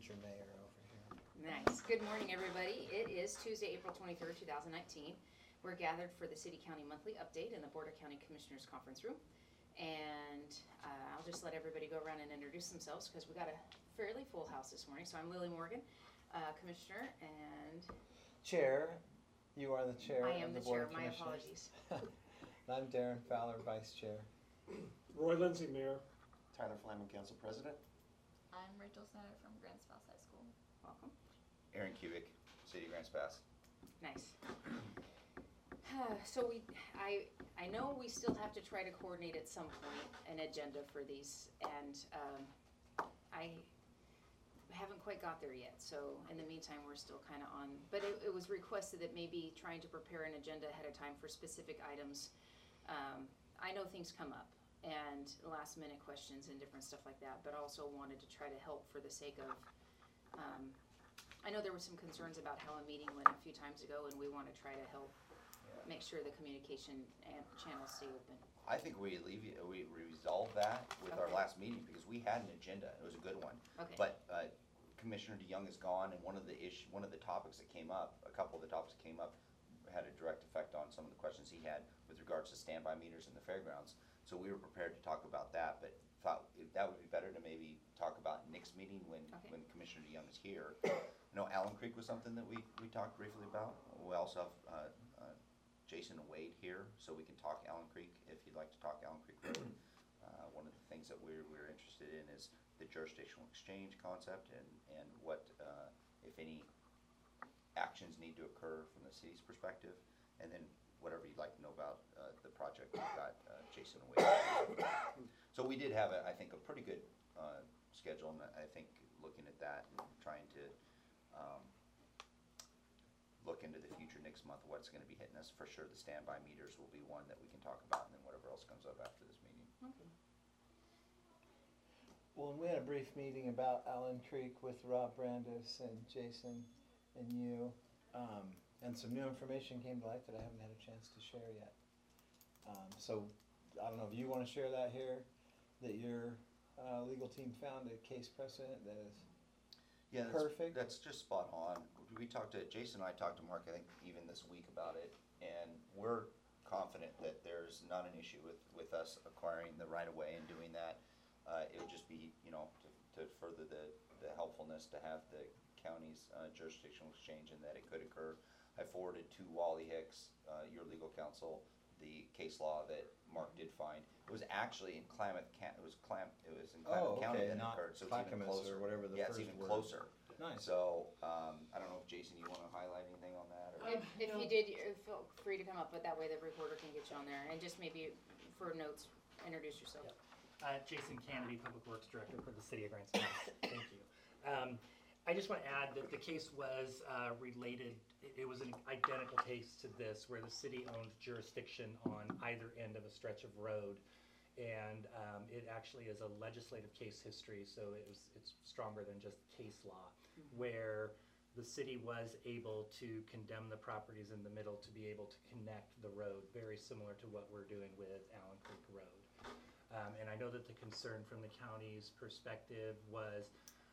future mayor over here. Nice. Good morning, everybody. It is Tuesday, April 23rd, 2019. We're gathered for the City County Monthly Update in the Board of County Commissioners Conference Room. And I'll just let everybody go around and introduce themselves because we got a fairly full house this morning. So I'm Lily Morgan, Commissioner, and Chair, you are the chair I am of the the Board chair. of My Commissioners. apologies. And I'm Darren Fowler, Vice Chair. Roy Lindsay, Mayor. Tyler Flamin, Council President. I'm Rachel Snyder from Grants Pass High School. Welcome. Aaron Kubik, City of Grants Pass. Nice. So I know we still have to try to coordinate at some point an agenda for these, and I haven't quite got there yet. So in the meantime, we're still kind of on. But it was requested that maybe trying to prepare an agenda ahead of time for specific items. I know things come up and last minute questions and different stuff like that, but also wanted to try to help for the sake of. I know there were some concerns about how a meeting went a few times ago, and we want to try to help make sure the communication and channels stay open. I think we resolved that with our last meeting because we had an agenda. It was a good one. Okay. But Commissioner DeYoung is gone, and one of the topics that came up, a couple of the topics that came up, had a direct effect on some of the questions he had with regards to standby meters in the fairgrounds. So we were prepared to talk about that, but thought that would be better to maybe talk about next meeting when Commissioner DeYoung is here. I know Allen Creek was something that we talked briefly about. We also have Jason and Wade here, so we can talk Allen Creek if you'd like to talk Allen Creek Road. One of the things that we're interested in is the jurisdictional exchange concept and what, if any, actions need to occur from the city's perspective, and then whatever you'd like to know about the project, we've got Jason and Wade. So we did have, I think, a pretty good schedule, and I think looking at that and trying to look into the future next month, what's going to be hitting us. For sure, the standby meters will be one that we can talk about, and then whatever else comes up after this meeting. Okay. Well, and we had a brief meeting about Allen Creek with Rob Brandis and Jason and you, and some new information came to light that I haven't had a chance to share yet. So I don't know if you want to share that here, that your legal team found a case precedent that is perfect. That's just spot on. We talked to Jason and I talked to Mark, I think, even this week about it, and we're confident that there's not an issue with us acquiring the right of way and doing that. It would just be, to further the helpfulness to have the county's jurisdictional exchange, and that it could occur. I forwarded to Wally Hicks, your legal counsel, the case law that Mark did find. It was actually in Klamath County. It was in Klamath County that occurred, so it's even closer. Or whatever the yeah, first it's even word. closer. Nice. So I don't know if Jason, you want to highlight anything on that? Or? If you did, feel free to come up, but that way the reporter can get you on there. And just maybe for notes, introduce yourself. Yep. Jason Kennedy, Public Works Director for the City of Grants Pass. Thank you. I just want to add that the case was related. It was an identical case to this, where the city owned jurisdiction on either end of a stretch of road, and it actually is a legislative case history, so it's stronger than just case law, where the city was able to condemn the properties in the middle to be able to connect the road, very similar to what we're doing with Allen Creek Road. And I know that the concern from the county's perspective was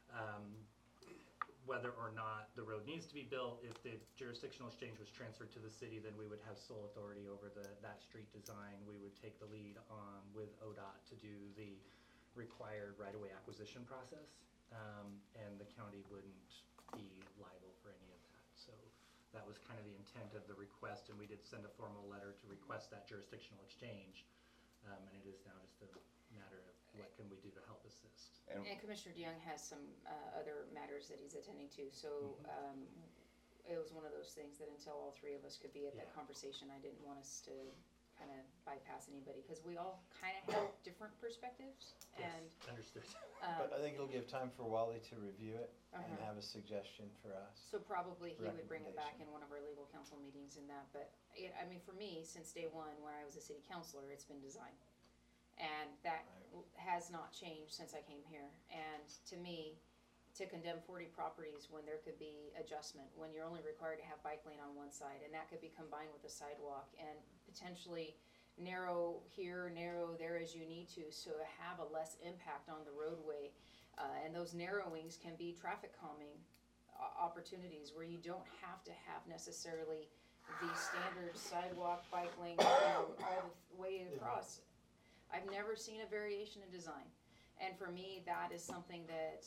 whether or not the road needs to be built. If the jurisdictional exchange was transferred to the city, then we would have sole authority over that street design. We would take the lead with ODOT to do the required right-of-way acquisition process, and the county wouldn't be liable for any of that. So that was kind of the intent of the request, and we did send a formal letter to request that jurisdictional exchange, and it is now just a matter of what can we do to help assist. And Commissioner DeYoung has some other matters that he's attending to, so it was one of those things that until all three of us could be at that conversation, I didn't want us to kind of bypass anybody, because we all kind of have different perspectives. Yes, and understood. But I think it'll give time for Wally to review it and have a suggestion for us. So probably he would bring it back in one of our legal counsel meetings in that. But I mean, for me, since day one, when I was a city councilor, it's been design. And that has not changed since I came here. And to me, to condemn 40 properties when there could be adjustment, when you're only required to have bike lane on one side, and that could be combined with a sidewalk, and potentially narrow here, narrow there as you need to, so have a less impact on the roadway. And those narrowings can be traffic calming opportunities where you don't have to have necessarily the standard sidewalk, bike lane, all the way across. I've never seen a variation in design. And for me, that is something that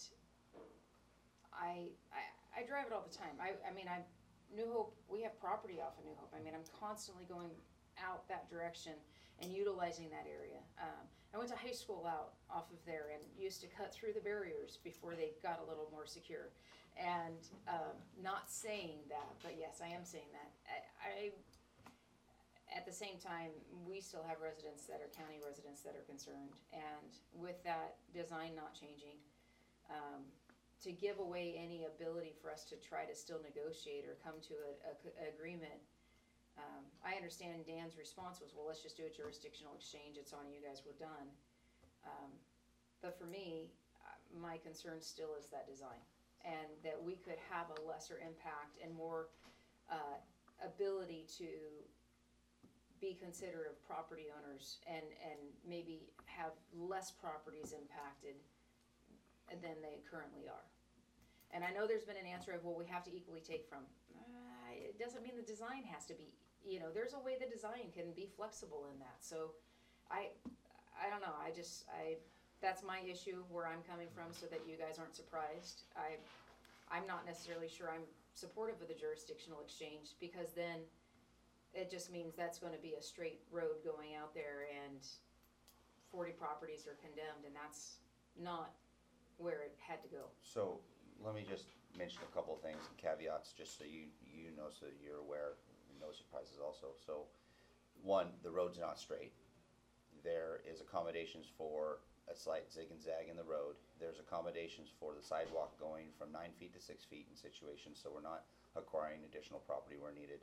I drive it all the time. New Hope, we have property off of New Hope. I'm constantly going out that direction and utilizing that area. I went to high school out off of there and used to cut through the barriers before they got a little more secure. And not saying that, but yes, I am saying that. At the same time, we still have residents that are county residents that are concerned. And with that design not changing, to give away any ability for us to try to still negotiate or come to an agreement, I understand Dan's response was, well, let's just do a jurisdictional exchange. It's on you guys, we're done. But for me, my concern still is that design. And that we could have a lesser impact and more ability to be considerate of property owners and maybe have less properties impacted than they currently are. And I know there's been an answer of, well, we have to equally take from. It doesn't mean the design has to be, there's a way the design can be flexible in that. So I don't know, that's my issue where I'm coming from, so that you guys aren't surprised. I'm not necessarily sure I'm supportive of the jurisdictional exchange, because then it just means that's gonna be a straight road going out there and 40 properties are condemned, and that's not where it had to go. So let me just mention a couple of things and caveats, just so you know, so you're aware, no surprises also. So one, the road's not straight. There is accommodations for a slight zig and zag in the road. There's accommodations for the sidewalk going from 9 feet to 6 feet in situations, so we're not acquiring additional property where needed.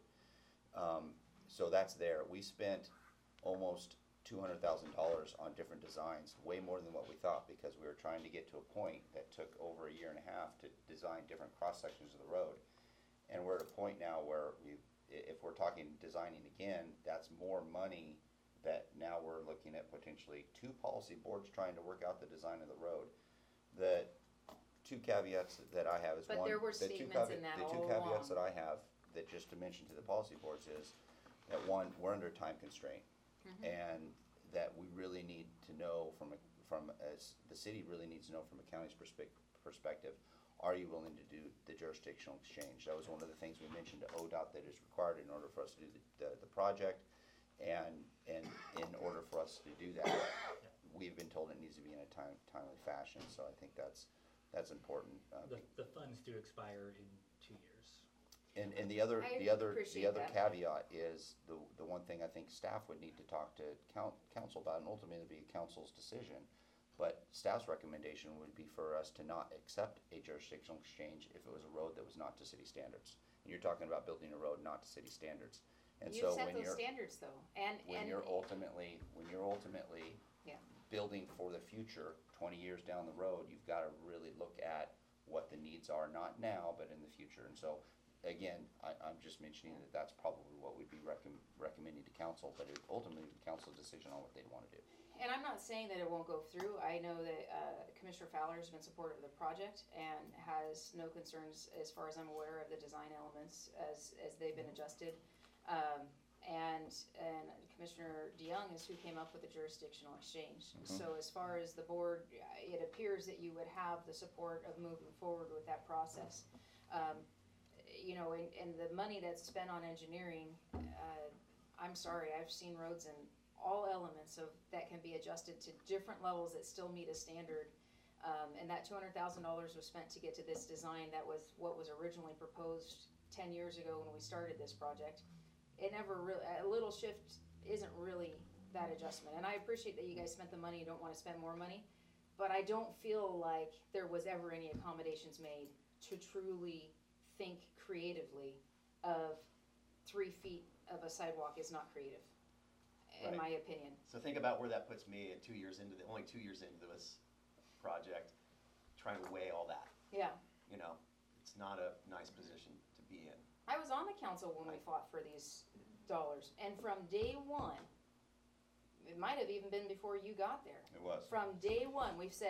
So that's there. We spent almost $200,000 on different designs, way more than what we thought, because we were trying to get to a point that took over a year and a half to design different cross sections of the road. And we're at a point now where if we're talking designing again, that's more money that now we're looking at potentially 2 policy boards trying to work out the design of the road. The 2 caveats that I have is, But one, there were the two statements in that the all 2 caveats along. that I have, that just to mention to the policy boards, is that, one, we're under a time constraint, and that we really need to know as the city really needs to know from a county's perspective, are you willing to do the jurisdictional exchange? That was one of the things we mentioned to ODOT that is required in order for us to do the project, and in order for us to do that, we've been told it needs to be in a timely fashion. So I think that's important. The funds do expire in 2 years. And the other appreciate that. caveat is the one thing I think staff would need to talk to council about, and ultimately it'll be council's decision. But staff's recommendation would be for us to not accept a jurisdictional exchange if it was a road that was not to city standards. And you're talking about building a road not to city standards. And You've so set when those you're standards though, when you're ultimately Yeah. building for the future, 20 years down the road, you've got to really look at what the needs are, not now, but in the future. And so, again, I'm just mentioning that that's probably what we'd be recommending to council, but it ultimately the council's decision on what they'd want to do. And I'm not saying that it won't go through. I know that Commissioner Fowler has been supportive of the project and has no concerns, as far as I'm aware, of the design elements as they've been adjusted. And Commissioner DeYoung is who came up with the jurisdictional exchange. So as far as the board, it appears that you would have the support of moving forward with that process. And the money that's spent on engineering, I'm sorry, I've seen roads in all elements of that can be adjusted to different levels that still meet a standard. And that $200,000 was spent to get to this design. That was what was originally proposed 10 years ago when we started this project. It never really, a little shift isn't really that adjustment. And I appreciate that you guys spent the money, you don't want to spend more money, but I don't feel like there was ever any accommodations made to truly think creatively of 3 feet of a sidewalk is not creative, in my opinion. So think about where that puts me at only 2 years into this project, trying to weigh all that. Yeah. It's not a nice position to be in. I was on the council when we fought for these dollars, and from day one, it might have even been before you got there. It was. From day one, we've said,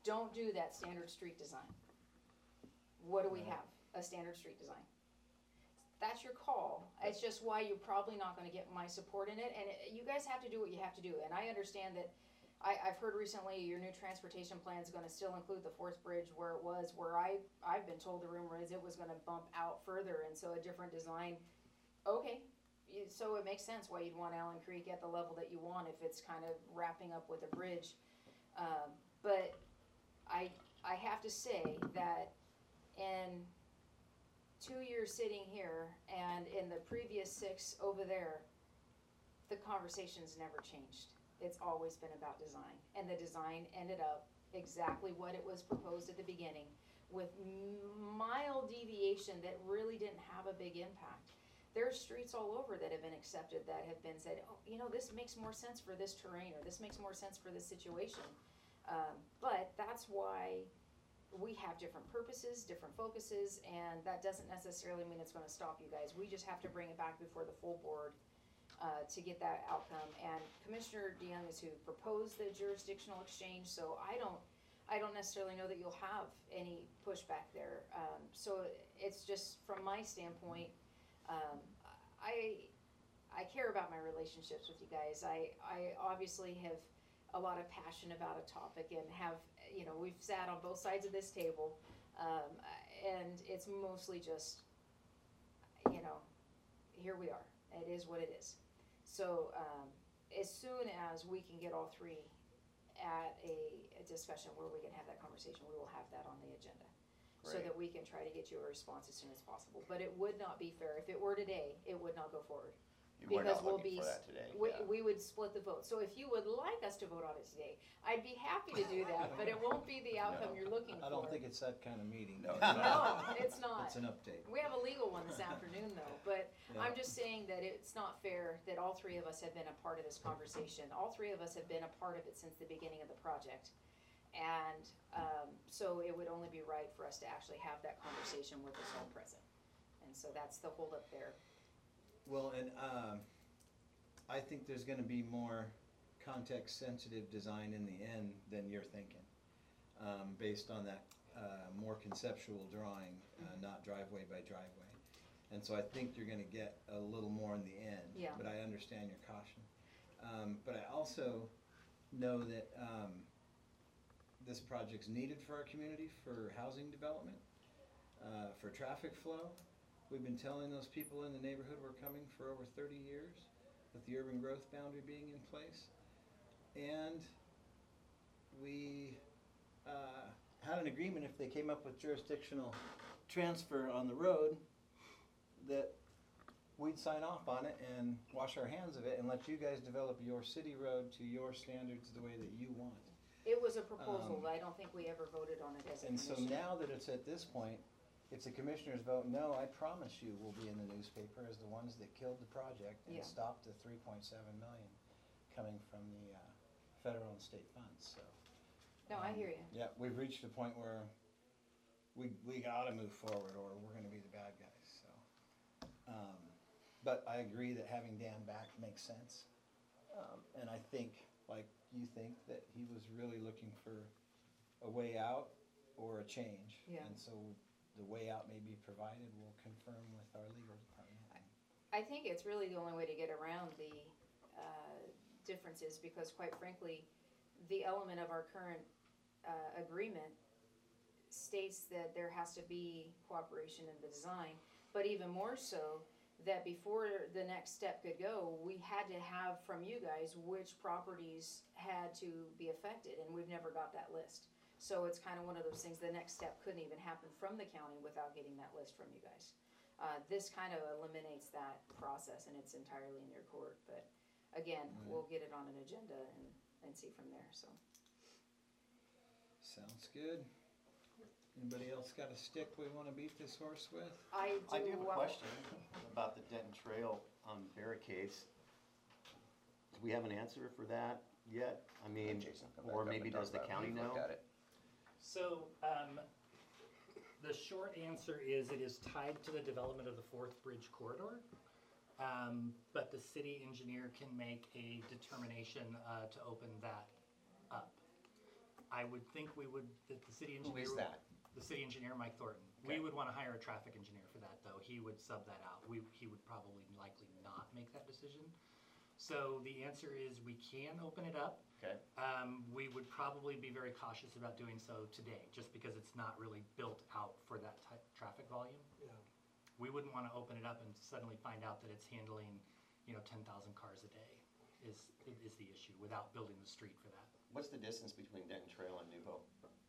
don't do that standard street design. What do we Right. have? A standard street design. That's your call. It's just why you're probably not gonna get my support in it, and you guys have to do what you have to do, and I understand that. I've heard recently your new transportation plan is gonna still include the Fourth Bridge where it was, where I've been told the rumor is it was gonna bump out further, and so a different design. Okay, so it makes sense why you'd want Allen Creek at the level that you want if it's kind of wrapping up with a bridge. But I have to say that in 2 years sitting here and in the previous 6 over there, the conversation's never changed. It's always been about design, and the design ended up exactly what it was proposed at the beginning, with mild deviation that really didn't have a big impact. There's streets all over that have been accepted that have been said, oh, you know, this makes more sense for this terrain, or this makes more sense for this situation. But that's why we have different purposes, different focuses, and that doesn't necessarily mean it's gonna stop you guys. We just have to bring it back before the full board to get that outcome. And Commissioner DeYoung is who proposed the jurisdictional exchange, so I don't necessarily know that you'll have any pushback there. So it's just, from my standpoint, I care about my relationships with you guys. I obviously have a lot of passion about a topic and have, you know, we've sat on both sides of this table, and it's mostly just, you know, here we are. It is what it is. So as soon as we can get all three at a discussion where we can have that conversation, we will have that on the agenda. So Great. that we can try to get you a response as soon as possible. But it would not be fair. If it were today, it would not go forward. We're Because not we'll looking be, for that today. we would split the vote. So if you would like us to vote on it today, I'd be happy to do that, but it won't be the outcome No. you're looking for. I don't think it's that kind of meeting. No. No, it's not. It's an update. We have a legal one this afternoon though, but Yeah. I'm just saying that it's not fair that all three of us have been a part of this conversation. All three of us have been a part of it since the beginning of the project. And, so it would only be right for us to actually have that conversation with us all present. And so that's the holdup there. Well, and I think there's gonna be more context-sensitive design in the end than you're thinking, based on that more conceptual drawing, not driveway by driveway. And so I think you're gonna get a little more in the end. Yeah. But I understand your caution. But I also know that this project's needed for our community for housing development, for traffic flow. We've been telling those people in the neighborhood we're coming for over 30 years, with the urban growth boundary being in place. And we had an agreement, if they came up with jurisdictional transfer on the road, that we'd sign off on it and wash our hands of it and let you guys develop your city road to your standards the way that you want. It was a proposal, but I don't think we ever voted on it as a And so commission. now that it's at this point, if the commissioners vote no, I promise you we'll be in the newspaper as the ones that killed the project and Yeah. stopped the 3.7 million coming from the federal and state funds, so. No, I hear you. Yeah, we've reached a point where we gotta move forward or we're gonna be the bad guys, so. But I agree that having Dan back makes sense. And I think, like you think, that he was really looking for a way out or a change. Yeah. And so the way out may be provided, we'll confirm with our legal department. I think it's really the only way to get around the differences, because quite frankly, the element of our current agreement states that there has to be cooperation in the design, but even more so, that before the next step could go, we had to have from you guys which properties had to be affected, and we've never got that list. So it's kind of one of those things, the next step couldn't even happen from the county without getting that list from you guys. This kind of eliminates that process, and it's entirely in your court, but again, we'll get it on an agenda and see from there, so. Sounds good. Anybody else got a stick we wanna beat this horse with? I I do have a want- question about the Denton Trail barricades. Do we have an answer for that yet? I mean, Jason, come back or up maybe and talk does the about it. county We've know? looked at it. So, the short answer is it is tied to the development of the Fourth Bridge corridor. But the city engineer can make a determination to open that up. I would think that the city Who engineer. is that? The city engineer, Mike Thornton. We Okay. would want to hire a traffic engineer for that, though. He would sub that out. He would probably likely not make that decision. So the answer is we can open it up. Okay, We would probably be very cautious about doing so today, just because it's not really built out for that traffic volume. Yeah. We wouldn't want to open it up and suddenly find out that it's handling, 10,000 cars a day is the issue without building the street for that. what's the distance between Denton Trail and New Hope?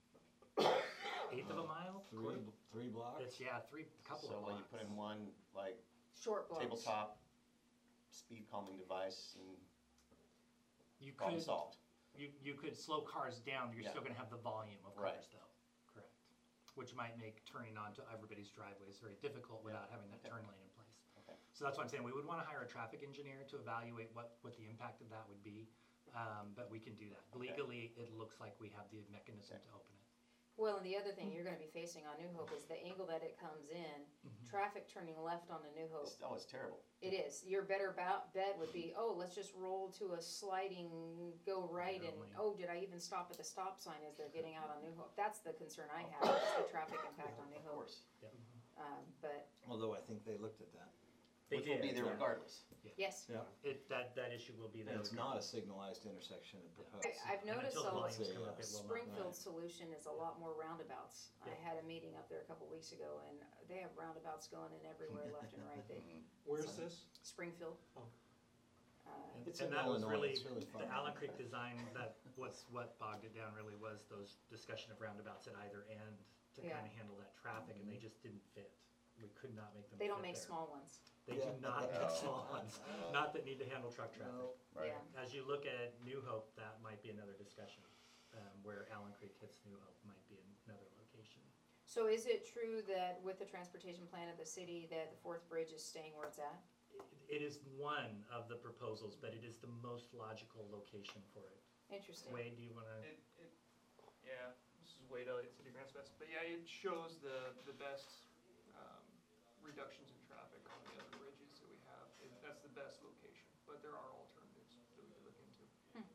Eighth of a mile? Three blocks? It's, couple So of when blocks. you put in one, like, Short blocks. tabletop speed calming device and You problem could, solved. you could slow cars down, you're Yeah. still gonna have the volume of Right. cars though, correct. Which might make turning onto everybody's driveways very difficult without having that Okay. turn lane in place. Okay. So that's what I'm saying, we would wanna hire a traffic engineer to evaluate what the impact of that would be, but we can do that. Okay. Legally, it looks like we have the mechanism Okay. to open it. Well, and the other thing you're gonna be facing on New Hope is the angle that it comes in, traffic turning left on the New Hope. It's terrible. It is. Your better bet would be, oh, let's just roll to a sliding, go right, and, Lane. oh, did I even stop at the stop sign as they're getting out on New Hope? That's the concern I have, is the traffic impact on New Of Hope. course. But, Although I think they looked at that. They Which will be did, there yeah. regardless. yes, Yeah. That issue will be there. And it's not a signalized intersection and proposed. I've And noticed until the though, volumes come up, it will not. Springfield's solution is a lot more roundabouts. I Yeah. had a meeting up there a couple weeks ago, and they have roundabouts going in everywhere, left and right. Where's this? Springfield. Oh. It's And in that was Illinois, really, it's really fun. the Allen Creek design, what bogged it down really was those discussion of roundabouts at either end to Yeah. kind of handle that traffic, and they just didn't fit. We could not make them fit They don't make there. small ones. They Yeah. do not make Oh. small ones, not that need to handle truck traffic. No. Right. Yeah. As you look at New Hope, that might be another discussion, where Allen Creek hits New Hope might be another location. So is it true that with the transportation plan of the city, that the fourth bridge is staying where it's at? It is one of the proposals, but it is the most logical location for it. Interesting. Wade, do you wanna? Yeah, this is Wade Elliott, City Grants Best, but yeah, it shows the best reductions in traffic on the other bridges that we have. That's the best location, but there are alternatives that we could look into.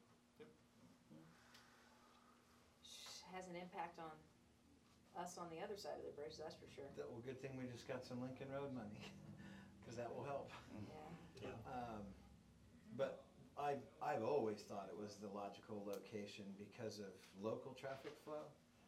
Has an impact on us on the other side of the bridge, that's for sure. Well, good thing we just got some Lincoln Road money, because that will help. Yeah. But I've always thought it was the logical location because of local traffic flow.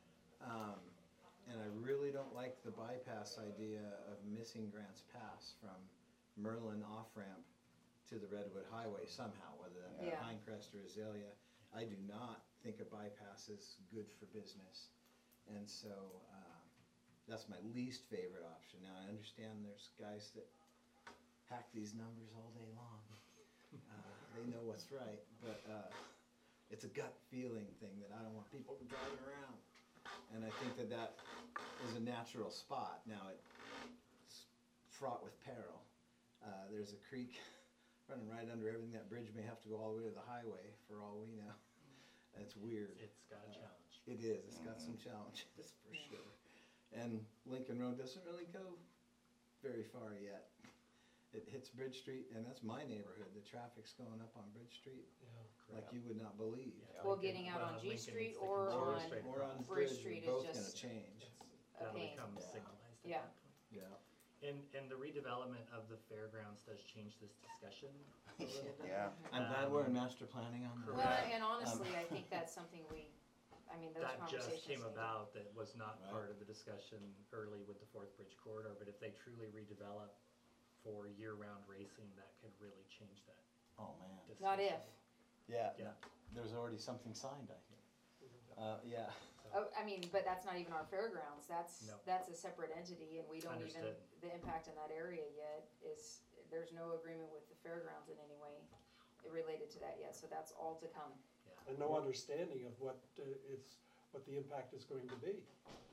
And I really don't like the bypass idea of missing Grants Pass from Merlin off-ramp to the Redwood Highway somehow, whether that be Yeah. Pinecrest or Azalea. I do not think a bypass is good for business. And so, that's my least favorite option. Now, I understand there's guys that hack these numbers all day long. They know what's right, but it's a gut feeling thing that I don't want people driving around. And I think that that is a natural spot. Now, it's fraught with peril. There's a creek running right under everything. That bridge may have to go all the way to the highway for all we know. It's weird. It's got a challenge. It is, it's got some challenges for sure. And Lincoln Road doesn't really go very far yet. It hits Bridge Street, and that's my neighborhood. The traffic's going up on Bridge Street like you would not believe. Yeah, Well, Lincoln- getting out on G Lincoln Street needs to or continue on straight Or on across. Bridge Bridge, Street they're is both gonna just change. a That'll pain. become Yeah. signalized at Yeah. that point. Yeah. And the redevelopment of the fairgrounds does change this discussion a little bit. Yeah. I'm glad we're in master planning on that. Well, and honestly, I think that's something those That conversations. just came need to- about, that was not Right. part of the discussion early with the Fourth Bridge corridor, but if they truly redevelop for year-round racing, that could really change that Oh, man. discussion. Not if. Yeah, Yeah. there's already something signed, I hear. Yeah. Oh, I mean, but that's not even our fairgrounds, that's No. a separate entity, and we don't even, Understood. the impact in that area yet is, there's no agreement with the fairgrounds in any way related to that yet, so that's all to come. And no understanding of what the impact is going to be.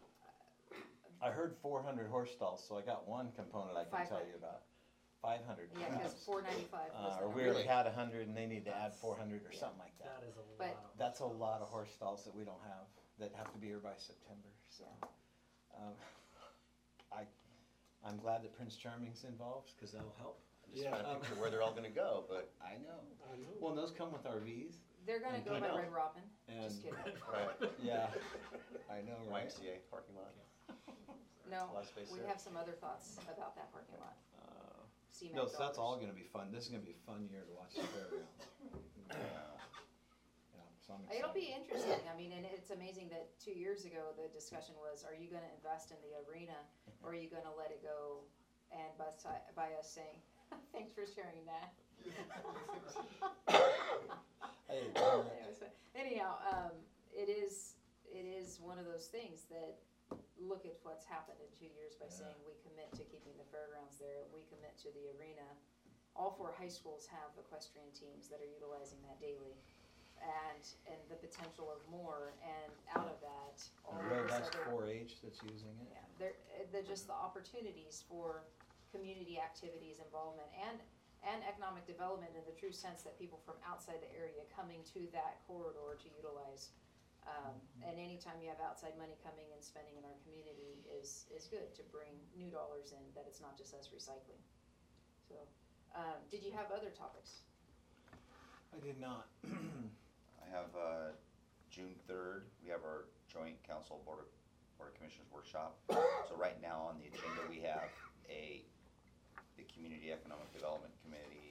I heard 400 horse stalls, so I got one component I can tell you about. 500 Yeah, because perhaps. 495 was the Or number. we already had 100 and they need to add 400 or something like that. That is a But- lot. That's a lot of horse stalls that we don't have, that have to be here by September, so. I'm glad that Prince Charming's involved, cause that'll help. I'm just trying to picture where they're all gonna go, but I know. I know. Well, and those come with RVs. They're gonna And go I by know. Red Robin, And, just kidding. Right. yeah, I know, right? YMCA parking lot. No, A lot of space we there. have some other thoughts about that parking lot. See No, so that's all McDonald's. gonna be fun. This is gonna be a fun year to watch the fairgrounds. Yeah, so I'm excited. It'll be interesting, I mean, and it's amazing that 2 years ago, the discussion was, are you gonna invest in the arena, or are you gonna let it go? And by us saying, thanks for sharing that. Hey, darn it. It was fun. Anyhow, it is one of those things that, look at what's happened in 2 years by Yeah. saying we commit to keeping the fairgrounds there, we commit to the arena. All 4 high schools have equestrian teams that are utilizing that daily, and the potential of more, and out of that, all And of Road this has other. 4-H that's using it. Yeah, they're just the opportunities for community activities, involvement, and economic development in the true sense that people from outside the area coming to that corridor to utilize. And anytime you have outside money coming and spending in our community is good to bring new dollars in, that it's not just us recycling. So, did you have other topics? I did not. I have, June 3rd, we have our joint council board of commissioners workshop. So right now on the agenda, we have the Community Economic Development Committee,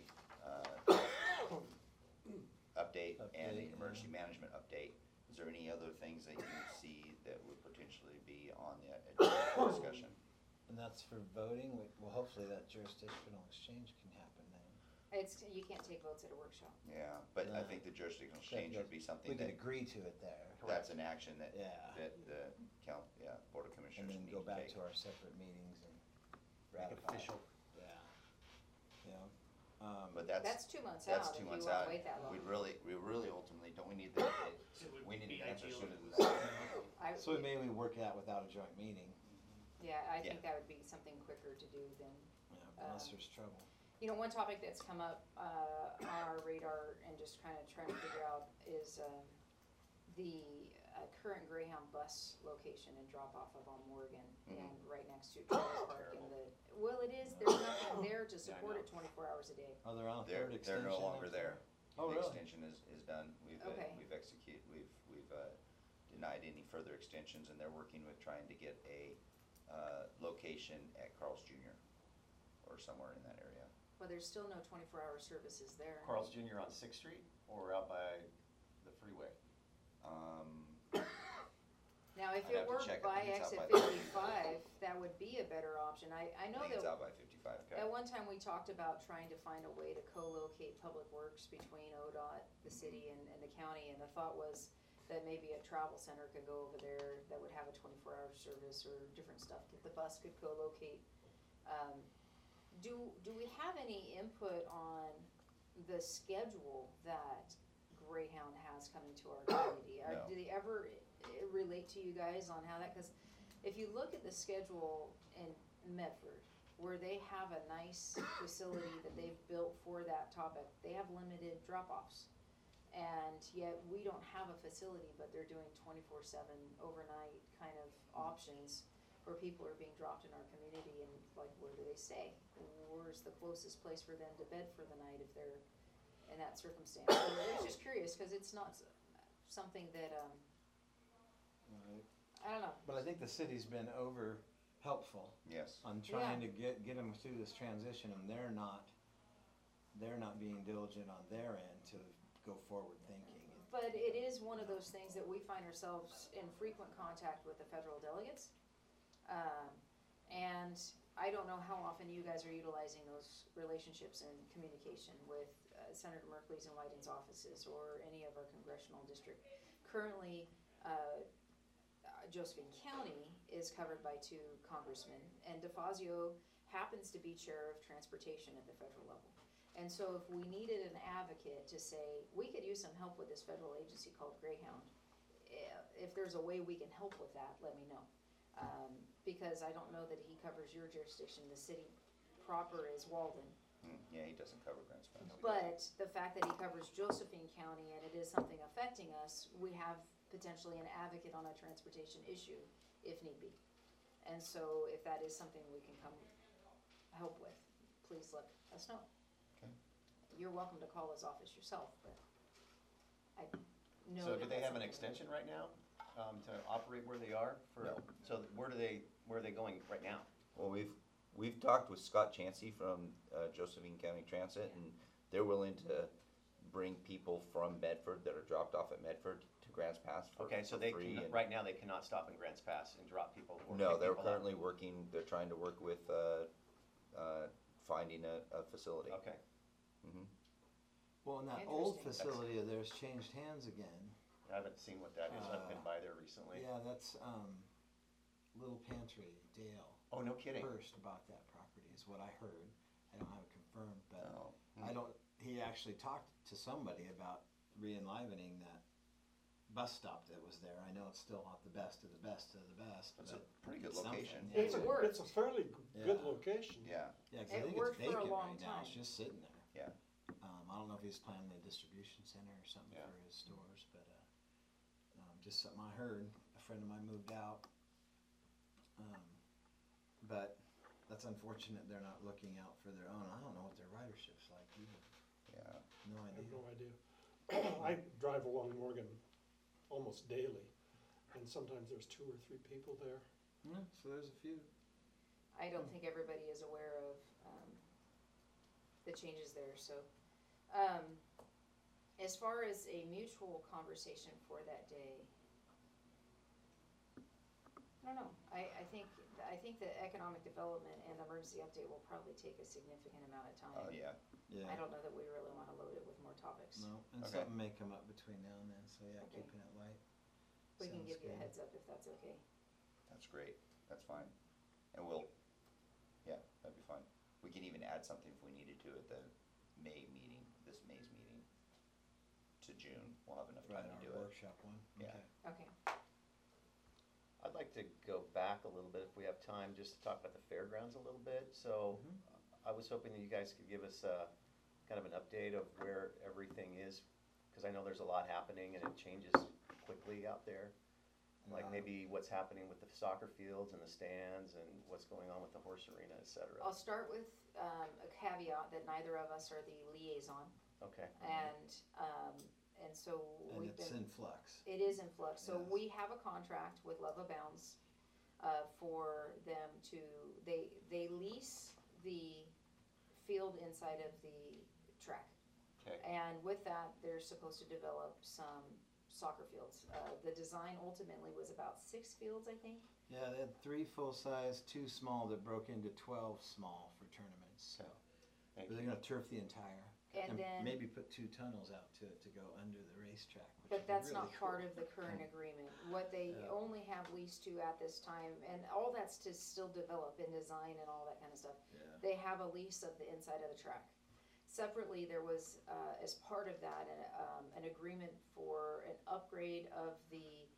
update and the Update, emergency yeah. management update. Is there any other things that you see that would potentially be on the agenda for discussion? And that's for voting. Well, hopefully that jurisdictional exchange can happen then. You can't take votes at a workshop. Yeah, but I No. think the jurisdictional change would be We something could that, agree to it there. that's an action that, Yeah. that the Board of And Commissioners then need go to back take. to our separate meetings and Make it ratify. official. Yeah. Yeah. But That's 2 months out, that's if 2 you months wanna out. wait that long. We really ultimately, don't we need the, It would we need be an answer ideal sooner if than it was- that. So maybe we work that without a joint meeting, Yeah, I Yeah. think that would be something quicker to do than. unless there's trouble. You know, one topic that's come up on our radar and just kind of trying to figure out is the current Greyhound bus location and drop off of on Morgan and right next to Charles Park and well, it is, there's nothing there to support it 24 hours a day. Oh, they're on a They're, third extension. they're no longer up there. Oh, The really? extension is done. We've Okay. we've denied any further extensions, and they're working with trying to get a location at Carl's Jr. or somewhere in that area. Well, there's still no 24-hour services there. Carl's Jr. on 6th Street or out by the freeway? Now, if I'd it have to were check. I by think it's exit out by 55, that would be a better option. I I know think it's that out by 55. at one time we talked about trying to find a way to co-locate public works between ODOT, the city, and the county, and the thought was that maybe a travel center could go over there that would have a 24-hour service or different stuff that the bus could co-locate. Do we have any input on the schedule that Greyhound has coming to our community? No. Do they ever relate to you guys on how that, because if you look at the schedule in Medford, where they have a nice facility that they've built for that topic, they have limited drop-offs. And yet we don't have a facility, but they're doing 24/7 overnight kind of options where people are being dropped in our community and like, where do they stay? Where's the closest place for them to bed for the night if they're in that circumstance? So I was just curious, cause it's not something that, Right. I don't know. But I think the city's been over helpful Yes. on trying to get them through this transition, and they're not being diligent on their end to go forward thinking. But it is one of those things that we find ourselves in frequent contact with the federal delegates. And I don't know how often you guys are utilizing those relationships and communication with Senator Merkley's and Wyden's offices or any of our congressional district. Currently, Josephine County is covered by 2 congressmen, and DeFazio happens to be chair of transportation at the federal level. And so if we needed an advocate to say, we could use some help with this federal agency called Greyhound, if there's a way we can help with that, let me know. Because I don't know that he covers your jurisdiction, the city proper is Walden. Yeah, he doesn't cover Grants Pass. But the fact that he covers Josephine County and it is something affecting us, we have potentially an advocate on a transportation issue if need be. And so if that is something we can come help with, please let us know. Okay. You're welcome to call his office yourself, but know So that do they that's have an something- extension right now, to operate where they are for? No. So where are they going right now? Well, we've talked with Scott Chansey from Josephine County Transit, and they're willing to bring people from Medford that are dropped off at Medford to Grants Pass for Okay, so for they free. can, and- right now, they cannot stop in Grants Pass and drop people or No, pick they're people up? currently working, they're trying to work with finding a facility. Okay, Mhm. Well, and that old Interesting. facility of theirs changed hands again. I haven't seen what that is, I've been by there recently. Yeah, that's, Little Pantry, Dale Oh, no kidding? Hurst bought that property, is what I heard. I don't have it confirmed, but Oh. I don't, he actually talked to somebody about re-enlivening that bus stop that was there. I know it's still not the best of the best of the best, It's a but pretty good something, location. yeah. It's a, worked. it's a fairly good Yeah. location. Yeah, Yeah, 'cause It I think worked it's for a vacant long right now, it's time. just sitting there. yeah. I don't know if he's planning a distribution center or something Yeah. for his stores, but, just something I heard, a friend of mine moved out. But that's unfortunate they're not looking out for their own, I don't know what their ridership's like either, Yeah. no I have idea. no idea. I drive along Morgan almost daily, and sometimes there's 2 or 3 people there. Yeah, so there's a few. I don't think everybody is aware of, the changes there, so. As far as a mutual conversation for that day, I don't know, I think the economic development and the emergency update will probably take a significant amount of time. Oh, yeah. Yeah. I don't know that we really wanna load it with more topics. No, and Okay. something may come up between now and then, so yeah, Okay. keeping it light. We can Sounds give you a good. heads up if that's okay. That's great, that's fine. And we'll, yeah, that'd be fine. We can even add something if we needed to at the May meeting, this May's meeting to June. We'll have enough Right, time to do our it. workshop one, Yeah. okay. Okay, I'd like to go back a little bit if we have time, just to talk about the fairgrounds a little bit. So Mhm. I was hoping that you guys could give us kind of an update of where everything is, because I know there's a lot happening and it changes quickly out there. Like Uh, maybe what's happening with the soccer fields and the stands and what's going on with the horse arena, et cetera. I'll start with, a caveat that neither of us are the liaison, Okay, and so And we've it's been. in flux. It is in flux, so Yes. we have a contract with Love Abounds, for them to, they lease the field inside of the track. okay. And with that, they're supposed to develop some soccer fields. The design ultimately was about 6 fields, I think. Yeah, they had 3 full-size, 2 small that broke into 12 small for tournaments, so. Thank But they're you. gonna turf the entire. And then- maybe put 2 tunnels out to it to go under the racetrack, which would But be that's really not part cool. of the current agreement. What they Yeah. only have leased to at this time, and all that's to still develop in design and all that kind of stuff. Yeah. They have a lease of the inside of the track. Separately, there was, as part of that, an agreement for an upgrade of the,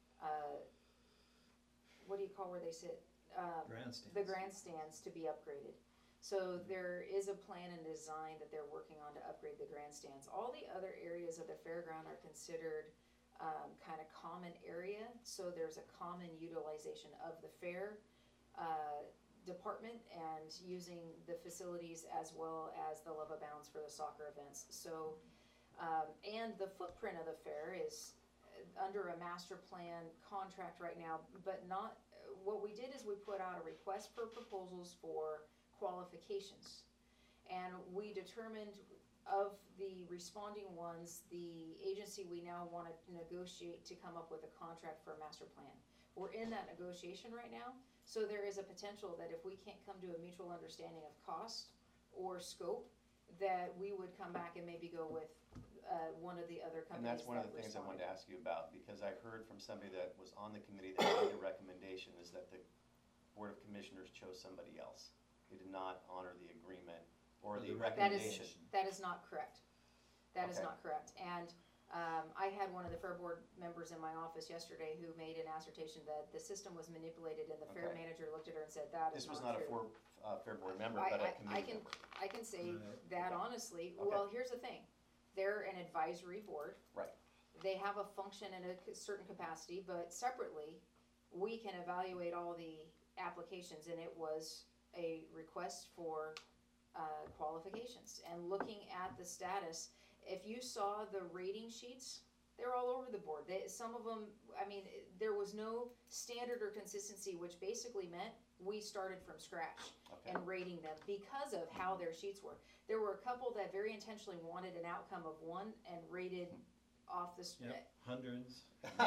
what do you call where they sit? Grandstands. The grandstands to be upgraded. So there is a plan and design that they're working on to upgrade the grandstands. All the other areas of the fairground are considered, kind of common area, so there's a common utilization of the fair, department and using the facilities as well as the Love Abounds for the soccer events. So, and the footprint of the fair is under a master plan contract right now, but not, what we did is we put out a request for proposals for qualifications. And we determined of the responding ones, the agency we now wanna negotiate to come up with a contract for a master plan. We're in that negotiation right now, so there is a potential that if we can't come to a mutual understanding of cost or scope, that we would come back and maybe go with, one of the other And companies that's one of that the things I wanted responded. to ask you about, because I heard from somebody that was on the committee that made the recommendation is that the Board of Commissioners chose somebody else. They did not honor the agreement or Or the the recommendation. That is not correct. That is Okay. not correct. And, I had one of the fair board members in my office yesterday who made an assertion that the system was manipulated, and the fair Okay. manager looked at her and said, that is This was not not a true. Fair Board member, I- but I- a committee member. I can say Right. that honestly, Okay. well, here's the thing, they're an advisory board. Right. They have a function in a certain capacity, but separately, we can evaluate all the applications, and it was a request for, qualifications. And looking at the status, if you saw the rating sheets They're all over the board. Some of them, I mean, there was no standard or consistency, which basically meant we started from scratch Okay. and rating them because of how their sheets were. There were a couple that very intentionally wanted an outcome of 1 and rated off the. Yep, hundreds.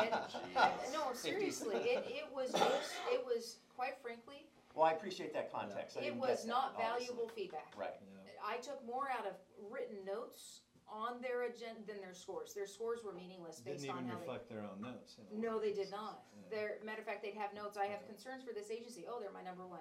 No, seriously, it was quite frankly, Well, I appreciate that context. I it didn't was get that, not obviously. valuable feedback. Right. Yeah. I took more out of written notes on their agenda than their scores. Their scores were meaningless Didn't based on even how they. reflect their own notes. No, they did not. Yeah. Matter of fact, they'd have notes. I have concerns for this agency. Oh, they're my number 1.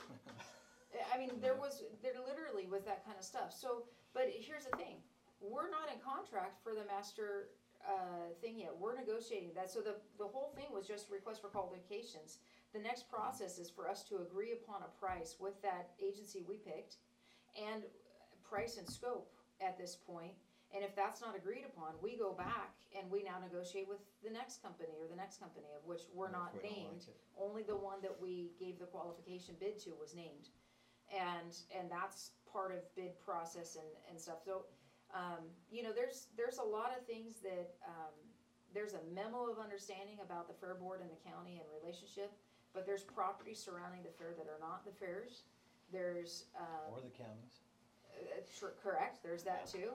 I mean, there literally was that kind of stuff. So, but here's the thing: we're not in contract for the master thing yet. We're negotiating that. So the whole thing was just request for qualifications. The next process is for us to agree upon a price with that agency we picked, and price and scope at this point. And if that's not agreed upon, we go back and we now negotiate with the next company or the next company, of which we're Or if not we don't named. like it. Only the one that we gave the qualification bid to was named. And that's part of bid process and stuff. So, you know, there's a lot of things that, there's a memo of understanding about the fair board and the county and relationship, but there's properties surrounding the fair that are not the fairs. There's, Or the counties. correct, there's that too.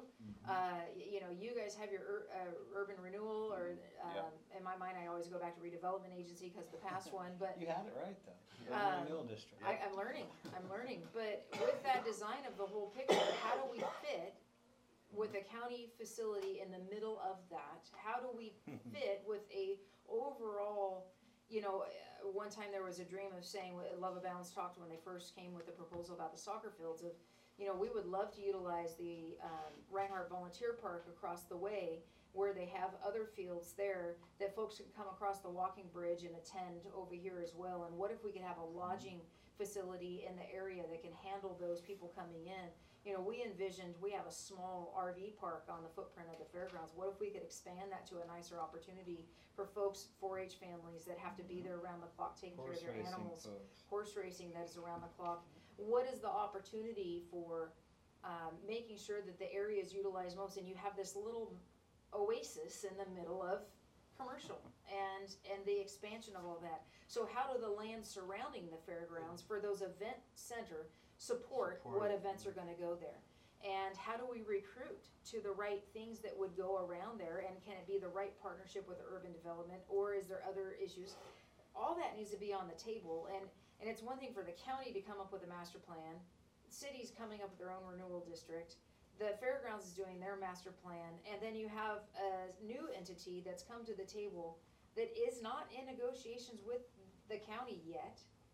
You know, you guys have your urban renewal, or, in my mind, I always go back to redevelopment agency because the past one, but You had it right, though. Um, Urban renewal district. I'm learning, but with that design of the whole picture, how do we fit with a county facility in the middle of that? How do we fit with a overall, you know, one time there was a dream of saying, Love of Balance talked when they first came with the proposal about the soccer fields of, you know, we would love to utilize the Reinhardt Volunteer Park across the way, where they have other fields there that folks can come across the walking bridge and attend over here as well. And what if we could have a lodging facility in the area that can handle those people coming in? You know, we have a small RV park on the footprint of the fairgrounds. What if we could expand that to a nicer opportunity for folks, 4-H families that have to be there around the clock taking care of Horse their racing animals? folks. Horse racing that is around the clock. What is the opportunity for making sure that the area is utilized most, and you have this little oasis in the middle of commercial and the expansion of all that? So how do the land surrounding the fairgrounds for those event center support what events are gonna go there? And how do we recruit to the right things that would go around there, and can it be the right partnership with the urban development, or is there other issues? All that needs to be on the table, and it's one thing for the county to come up with a master plan, cities coming up with their own renewal district, the fairgrounds is doing their master plan, and then you have a new entity that's come to the table that is not in negotiations with the county yet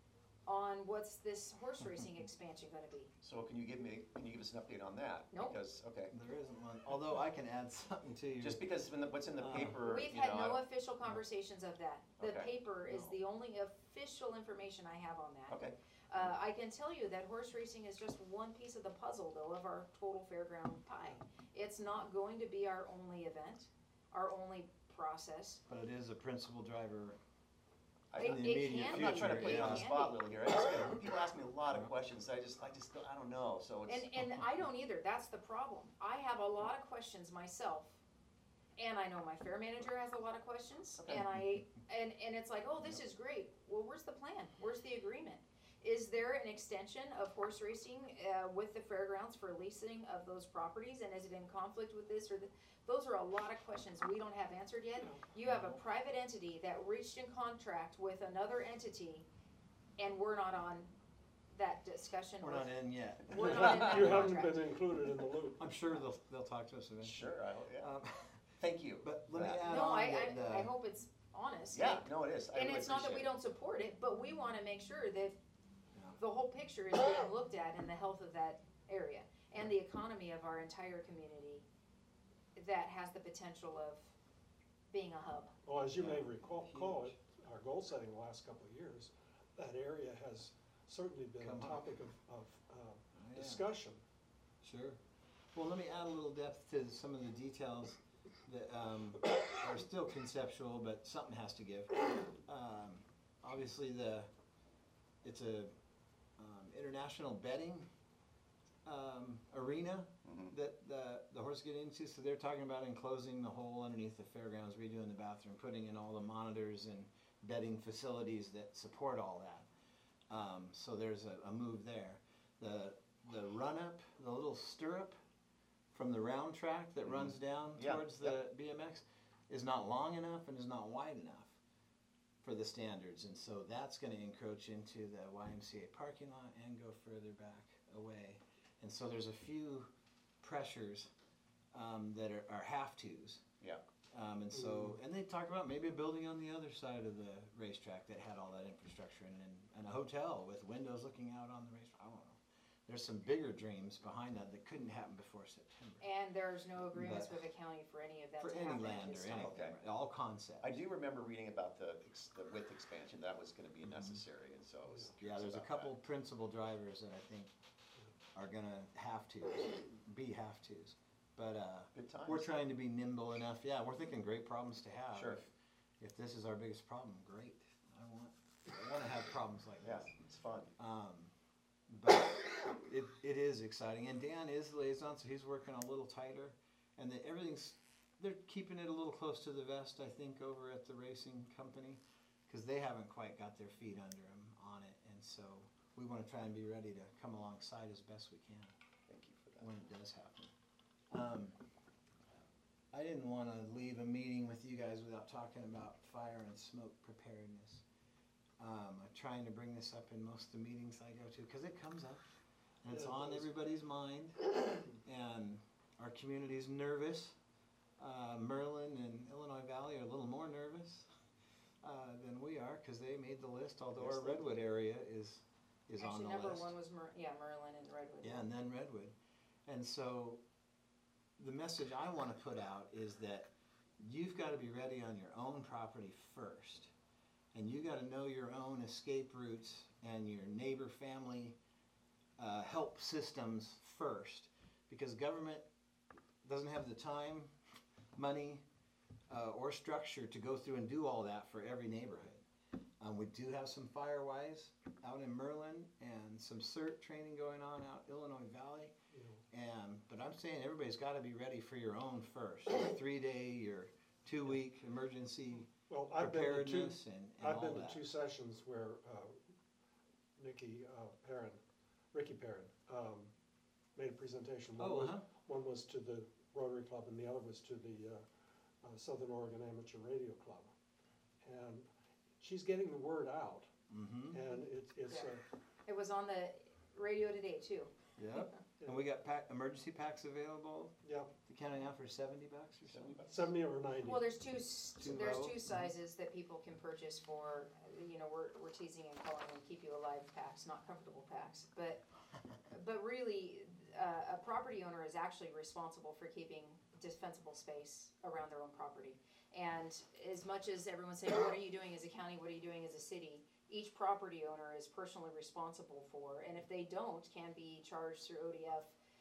on what's this horse racing expansion gonna be. So can you give us an update on that? Nope. Because, okay, There isn't one, although I can add something to you. just because what's in the paper, We've you had know, no official conversations of that. The Okay. paper is No. the only official information I have on that. okay, I can tell you that horse racing is just one piece of the puzzle, though, of our total fairground pie. It's not going to be our only event, our only process. But it is a principal driver It- in the it immediate can I'm future. not trying to put you on the It can spot, be. Lily, here. People ask me a lot of questions, I just don't, I don't know, so it's. And I don't either, that's the problem. I have a lot of questions myself, and I know my fair manager has a lot of questions, Okay. and it's like, oh, this is great. Well, where's the plan? Where's the agreement? Is there an extension of horse racing with the fairgrounds for leasing of those properties, and is it in conflict with this or those are a lot of questions we don't have answered yet. You have a private entity that reached in contract with another entity, and we're not on that discussion. We're not in yet. We're not in that You haven't contract. been included in the loop. I'm sure they'll talk to us eventually. Sure, I hope, yeah. Um, Thank you. But let me for that. add No, on I that, I hope it's honest. Yeah, no, it is. I And really it's not that we appreciate don't support it, but we wanna make sure that Yeah. the whole picture is being looked at in the health of that area and the economy of our entire community that has the potential of being a hub. Well, as you may Yeah. recall, Huge. our goal setting the last couple of years, that area has certainly been a Come up. topic of Yeah. discussion. Sure. Well, let me add a little depth to some of the details that are still conceptual, but something has to give. Obviously, it's a international betting arena Mhm. that the horse get into. So they're talking about enclosing the hole underneath the fairgrounds, redoing the bathroom, putting in all the monitors and bedding facilities that support all that. So there's a move there. The run up, the little stirrup from the round track that runs down Yeah, towards the BMX is not long enough and is not wide enough for the standards, and so that's going to encroach into the YMCA parking lot and go further back away. And so there's a few pressures that are have tos. Yeah. And so, and they talk about maybe a building on the other side of the racetrack that had all that infrastructure and a hotel with windows looking out on the racetrack. I don't know. There's some bigger dreams behind that couldn't happen before September. And there's no agreements But- with the county for any of that For to any happen at land this or time. anything, Okay. all concepts. I do remember reading about the width expansion, that was gonna be necessary, and so I was Yeah, curious there's a about couple that. principal drivers that I think are gonna have to, be have tos. But, Good times. we're trying to be nimble enough. Yeah, we're thinking great problems to have. Sure. If this is our biggest problem, great. I want to have problems like Yeah, this. it's fun. But it is exciting, and Dan is the liaison, so he's working a little tighter, and they're keeping it a little close to the vest, I think, over at the racing company, because they haven't quite got their feet under them on it, and so we want to try and be ready to come alongside as best we can Thank you for that. when it does happen. I didn't want to leave a meeting with you guys without talking about fire and smoke preparedness. I'm trying to bring this up in most of the meetings I go to because it comes up and it's Yeah, it on does. everybody's mind, and our community's nervous. Merlin and Illinois Valley are a little more nervous than we are because they made the list, although Yes, our they did. Redwood area is on Actually, the number list. one was Merlin and Redwood. Yeah, and then Redwood. And so the message I want to put out is that you've got to be ready on your own property first. And you got to know your own escape routes and your neighbor family help systems first. Because government doesn't have the time, money, or structure to go through and do all that for every neighborhood. We do have some Firewise out in Merlin and some CERT training going on out Illinois Valley. You know, But I'm saying everybody's got to be ready for your own first. Your 3-day, your 2-week emergency Well, I've been to preparedness and I've all been that. to 2 sessions where Ricky Perrin, made a presentation. Oh, uh-huh. One was to the Rotary Club and the other was to the Southern Oregon Amateur Radio Club. And she's getting the word out, Mm-hmm. and it's It was on the radio today too. Yep. And we got emergency packs available. yeah, The counting out for $70 or something. 70 or 90. Well, there's Two there's row. two sizes that people can purchase for, we're teasing and calling them keep you alive packs, not comfortable packs. But really, a property owner is actually responsible for keeping defensible space around their own property. And as much as everyone's saying, what are you doing as a county, what are you doing as a city? Each property owner is personally responsible for, and if they don't, can be charged through ODF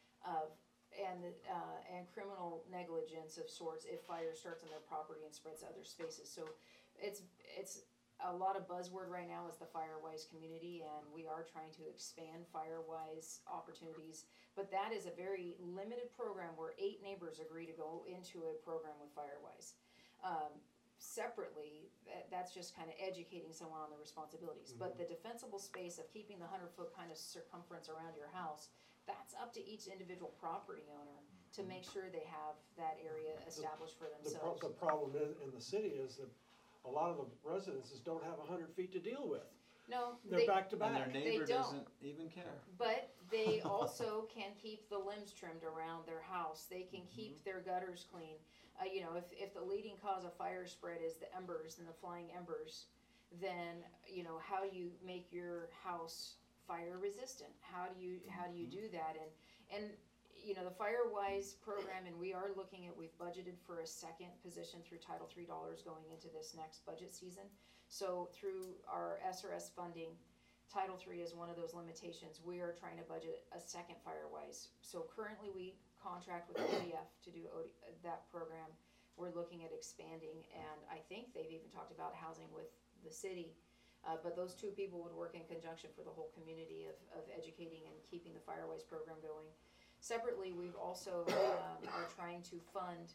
and criminal negligence of sorts if fire starts on their property and spreads to other spaces. So it's a lot of buzzword right now is the Firewise community, and we are trying to expand Firewise opportunities. But that is a very limited program where 8 neighbors agree to go into a program with Firewise. Separately, that's just kind of educating someone on the responsibilities. But the defensible space of keeping the 100-foot kind of circumference around your house, that's up to each individual property owner to make sure they have that area established for themselves. The problem in the city is that a lot of the residences don't have 100 feet to deal with. No, They're back to And their back. neighbor don't. doesn't even care. But they also can keep the limbs trimmed around their house. They can keep their gutters clean. If the leading cause of fire spread is the embers and the flying embers, then how do you make your house fire resistant? How do you do that? And the Firewise program, and we've budgeted for a second position through Title III dollars going into this next budget season. So through our SRS funding, Title III is one of those limitations. We are trying to budget a second Firewise. So currently we contract with ODF to do that program. We're looking at expanding, and I think they've even talked about housing with the city. But those two people would work in conjunction for the whole community of educating and keeping the Firewise program going. Separately, we've also are trying to fund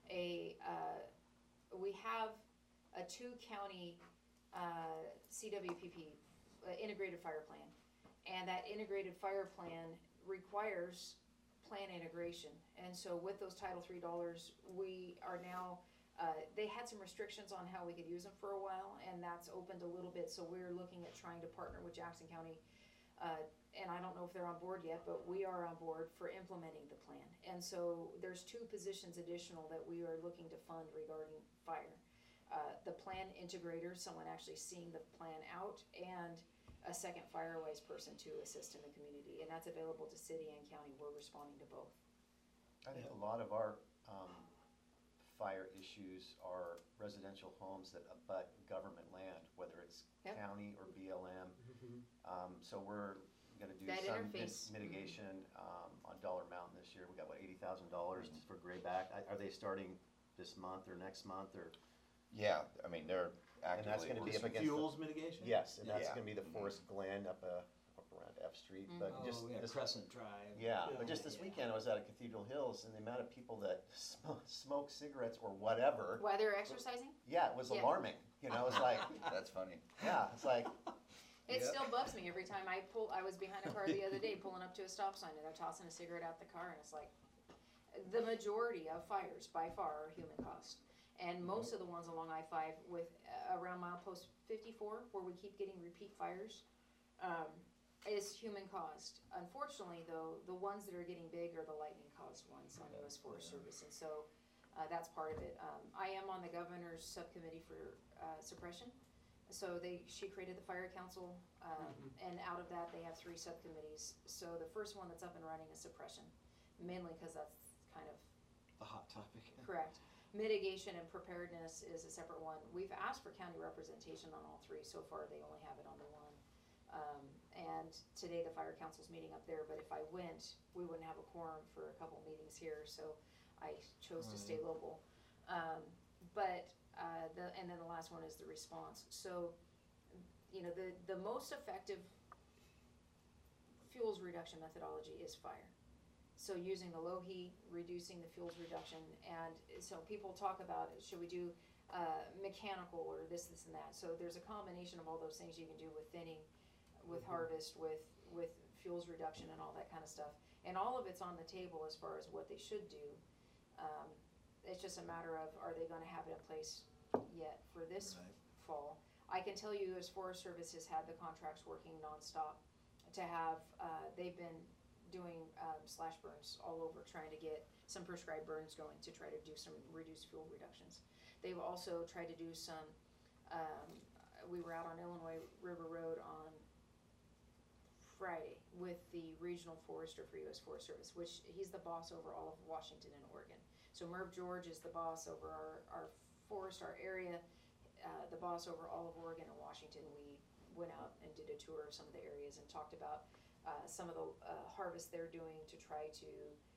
we have a 2-county CWPP, integrated fire plan. And that integrated fire plan requires plan integration. And so with those Title III dollars, we are now, they had some restrictions on how we could use them for a while, and that's opened a little bit. So we're looking at trying to partner with Jackson County, and I don't know if they're on board yet, but we are on board for implementing the plan. And so there's 2 positions additional that we are looking to fund regarding fire. The plan integrator, someone actually seeing the plan out, and a second Firewise person to assist in the community, and that's available to city and county. We're responding to both. I think a lot of our fire issues are residential homes that abut government land, whether it's Yep. county or BLM. So we're gonna do That some interface. mitigation on Dollar Mountain this year. We got, what, $80,000 for grayback? Are they starting this month or next month, or? Yeah, I mean, they're And that's actively gonna be working. up against the- Fuels mitigation? Yes, and that's Yeah. gonna be the Forest Glen up around F Street, but Oh, just yeah, this. Crescent Drive. Yeah, Yeah. but just this weekend, I was out at Cathedral Hills, and the amount of people that smoke cigarettes or whatever, While they're exercising, yeah, it was Yeah. alarming. You know, it's like, That's funny. yeah, it's like, it Yep. still bugs me every time I was behind a car the other day pulling up to a stop sign, and they're tossing a cigarette out the car, and it's like, the majority of fires by far are human caused. And most of the ones along I-5 with, around milepost 54, where we keep getting repeat fires, is human caused. Unfortunately, though, the ones that are getting big are the lightning caused ones on US Forest Service, and so, that's part of it. I am on the governor's subcommittee for, suppression. So she created the fire council, and out of that, they have 3 subcommittees. So the first one that's up and running is suppression, mainly because that's kind of The hot topic. correct. Mitigation and preparedness is a separate one. We've asked for county representation on all 3. So far, they only have it on the one. And today the fire council's meeting up there, but if I went, we wouldn't have a quorum for a couple meetings here, so I chose to stay local. And then the last one is the response. So, you know, the most effective fuels reduction methodology is fire. So using the low heat, reducing the fuels reduction, and so people talk about, should we do mechanical or this and that. So there's a combination of all those things you can do with thinning, with harvest, with fuels reduction and all that kind of stuff. And all of it's on the table as far as what they should do. It's just a matter of, are they gonna have it in place yet for this Right. fall? I can tell you, as Forest Service has had the contracts working nonstop to have, they've been doing slash burns all over, trying to get some prescribed burns going to try to do some reduced fuel reductions. They've also tried to do some, we were out on Illinois River Road on Friday with the regional forester for US Forest Service, which he's the boss over all of Washington and Oregon. So Merv George is the boss over our forest, our area, the boss over all of Oregon and Washington. We went out and did a tour of some of the areas and talked about some of the harvest they're doing to try to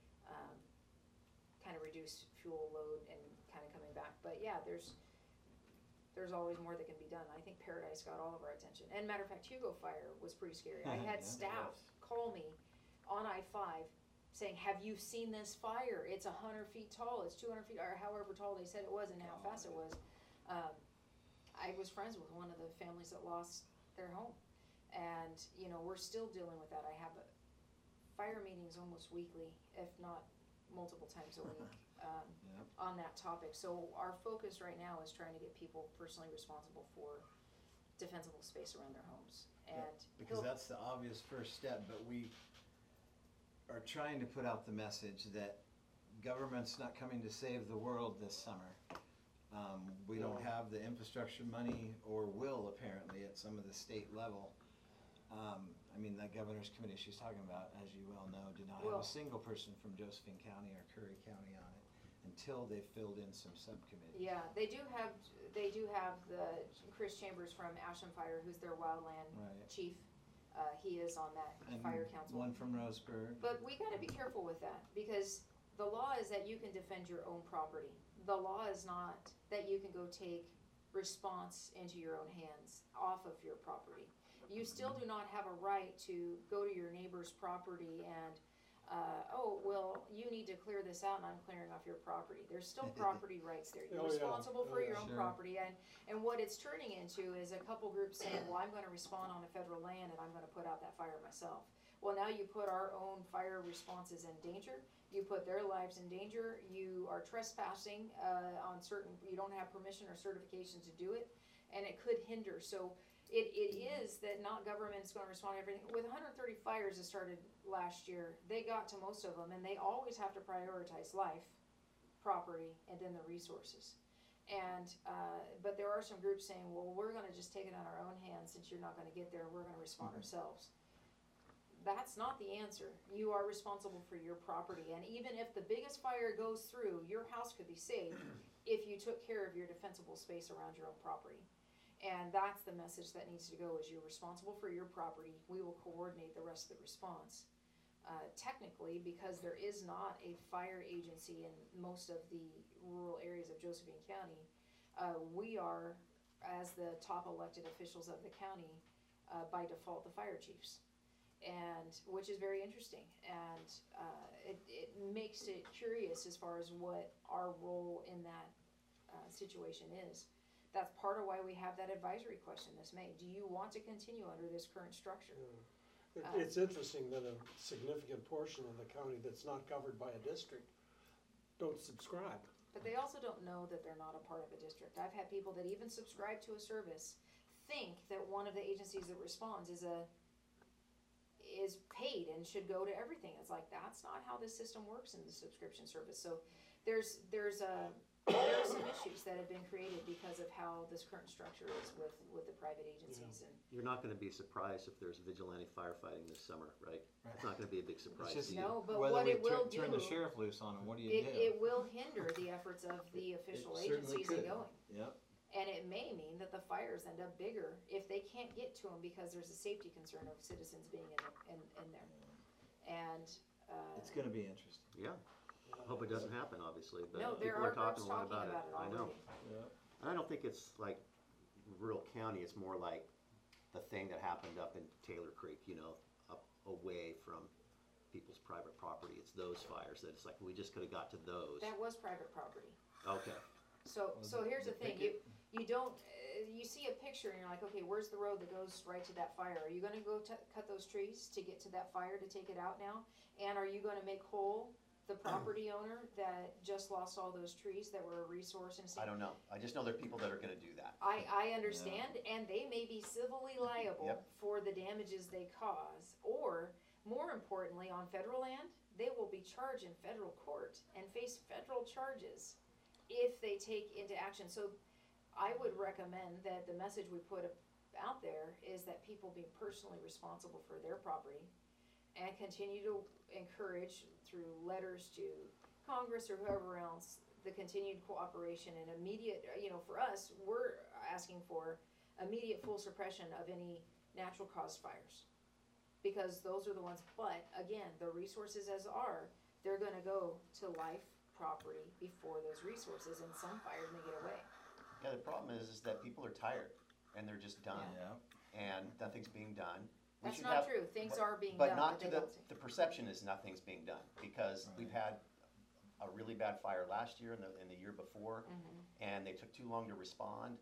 kind of reduce fuel load and kind of coming back. But yeah, there's always more that can be done. I think Paradise got all of our attention. And matter of fact, Hugo Fire was pretty scary. I had Yeah. staff call me on I-5 saying, have you seen this fire? It's 100 feet tall, it's 200 feet, or however tall they said it was and how fast it was. I was friends with one of the families that lost their home. And, you know, we're still dealing with that. I have fire meetings almost weekly, if not multiple times a week, Yep. on that topic. So our focus right now is trying to get people personally responsible for defensible space around their homes. And Because that's the obvious first step, but we are trying to put out the message that government's not coming to save the world this summer. We don't have the infrastructure money, or will apparently at some of the state level. I mean, the governor's committee she's talking about, as you well know, did not have Well- a single person from Josephine County or Curry County on it until they filled in some subcommittees. yeah, they do have the Chris Chambers from Ashland Fire, who's their wildland Right. chief. He is on that And fire council. one from Roseburg. But we gotta be careful with that, because the law is that you can defend your own property. The law is not that you can go take response into your own hands off of your property. You still do not have a right to go to your neighbor's property and, oh, well, you need to clear this out and I'm clearing off your property. There's still property rights there. You're Oh, yeah. responsible for Oh, your yeah. own Sure. property. And what it's turning into is a couple groups saying, well, I'm gonna respond on a federal land and I'm gonna put out that fire myself. Well, now you put our own fire responses in danger. You put their lives in danger. You are trespassing on certain, you don't have permission or certification to do it, and it could hinder. So it is that not government's gonna respond to everything. With 130 fires that started last year, they got to most of them, and they always have to prioritize life, property, and then the resources. And, but there are some groups saying, well, we're gonna just take it on our own hands since you're not gonna get there, we're gonna respond ourselves. That's not the answer. You are responsible for your property, and even if the biggest fire goes through, your house could be saved if you took care of your defensible space around your own property. And that's the message that needs to go, is you're responsible for your property. We will coordinate the rest of the response. Technically, because there is not a fire agency in most of the rural areas of Josephine County, we are, as the top elected officials of the county, by default, the fire chiefs. And, which is very interesting, and it makes it curious as far as what our role in that situation is. That's part of why we have that advisory question this May. Do you want to continue under this current structure? It's interesting that a significant portion of the county that's not covered by a district don't subscribe. But they also don't know that they're not a part of a district. I've had people that even subscribe to a service think that one of the agencies that responds is paid and should go to everything. It's like, that's not how this system works in the subscription service. So there are some issues that have been created because of how this current structure is with the private agencies. And You're not gonna be surprised if there's vigilante firefighting this summer, right? Right. It's not gonna be a big surprise It's just to you. No, but whether what we it will turn the do- sheriff loose on them, what do you do? it will hinder the efforts of the official It certainly agencies in could. going. Yep. And it may mean that the fires end up bigger if they can't get to them because there's a safety concern of citizens being in there. And, It's gonna be interesting. Yeah, I hope it doesn't happen, obviously, but no, there people are are groups talking a lot talking about it. I know. already. Yep. And I don't think it's like rural county, it's more like the thing that happened up in Taylor Creek, you know, up away from people's private property. It's those fires that it's like, we just could've got to those. That was private property. Okay, So here's the thing, picket? you don't, you see a picture and you're like, okay, where's the road that goes right to that fire? Are you gonna go cut those trees to get to that fire to take it out now? And are you gonna make whole the property owner that just lost all those trees that were a resource and stuff? I don't know. I just know there are people that are gonna do that. I understand, and they may be civilly liable Yep. for the damages they cause, or, more importantly, on federal land, they will be charged in federal court and face federal charges if they take into action. So I would recommend that the message we put out there is that people be personally responsible for their property and continue to encourage through letters to Congress or whoever else the continued cooperation and immediate, for us, we're asking for immediate full suppression of any natural caused fires. Because those are the ones, but again, the resources they're gonna go to life, property before those resources, and some fires may get away. Yeah, the problem is that people are tired and they're just done Yeah. and nothing's being done. We That's should not have- true, things are being But done, not but to they the, don't. the perception is nothing's being done, because we've had a really bad fire last year and the year before, and they took too long to respond,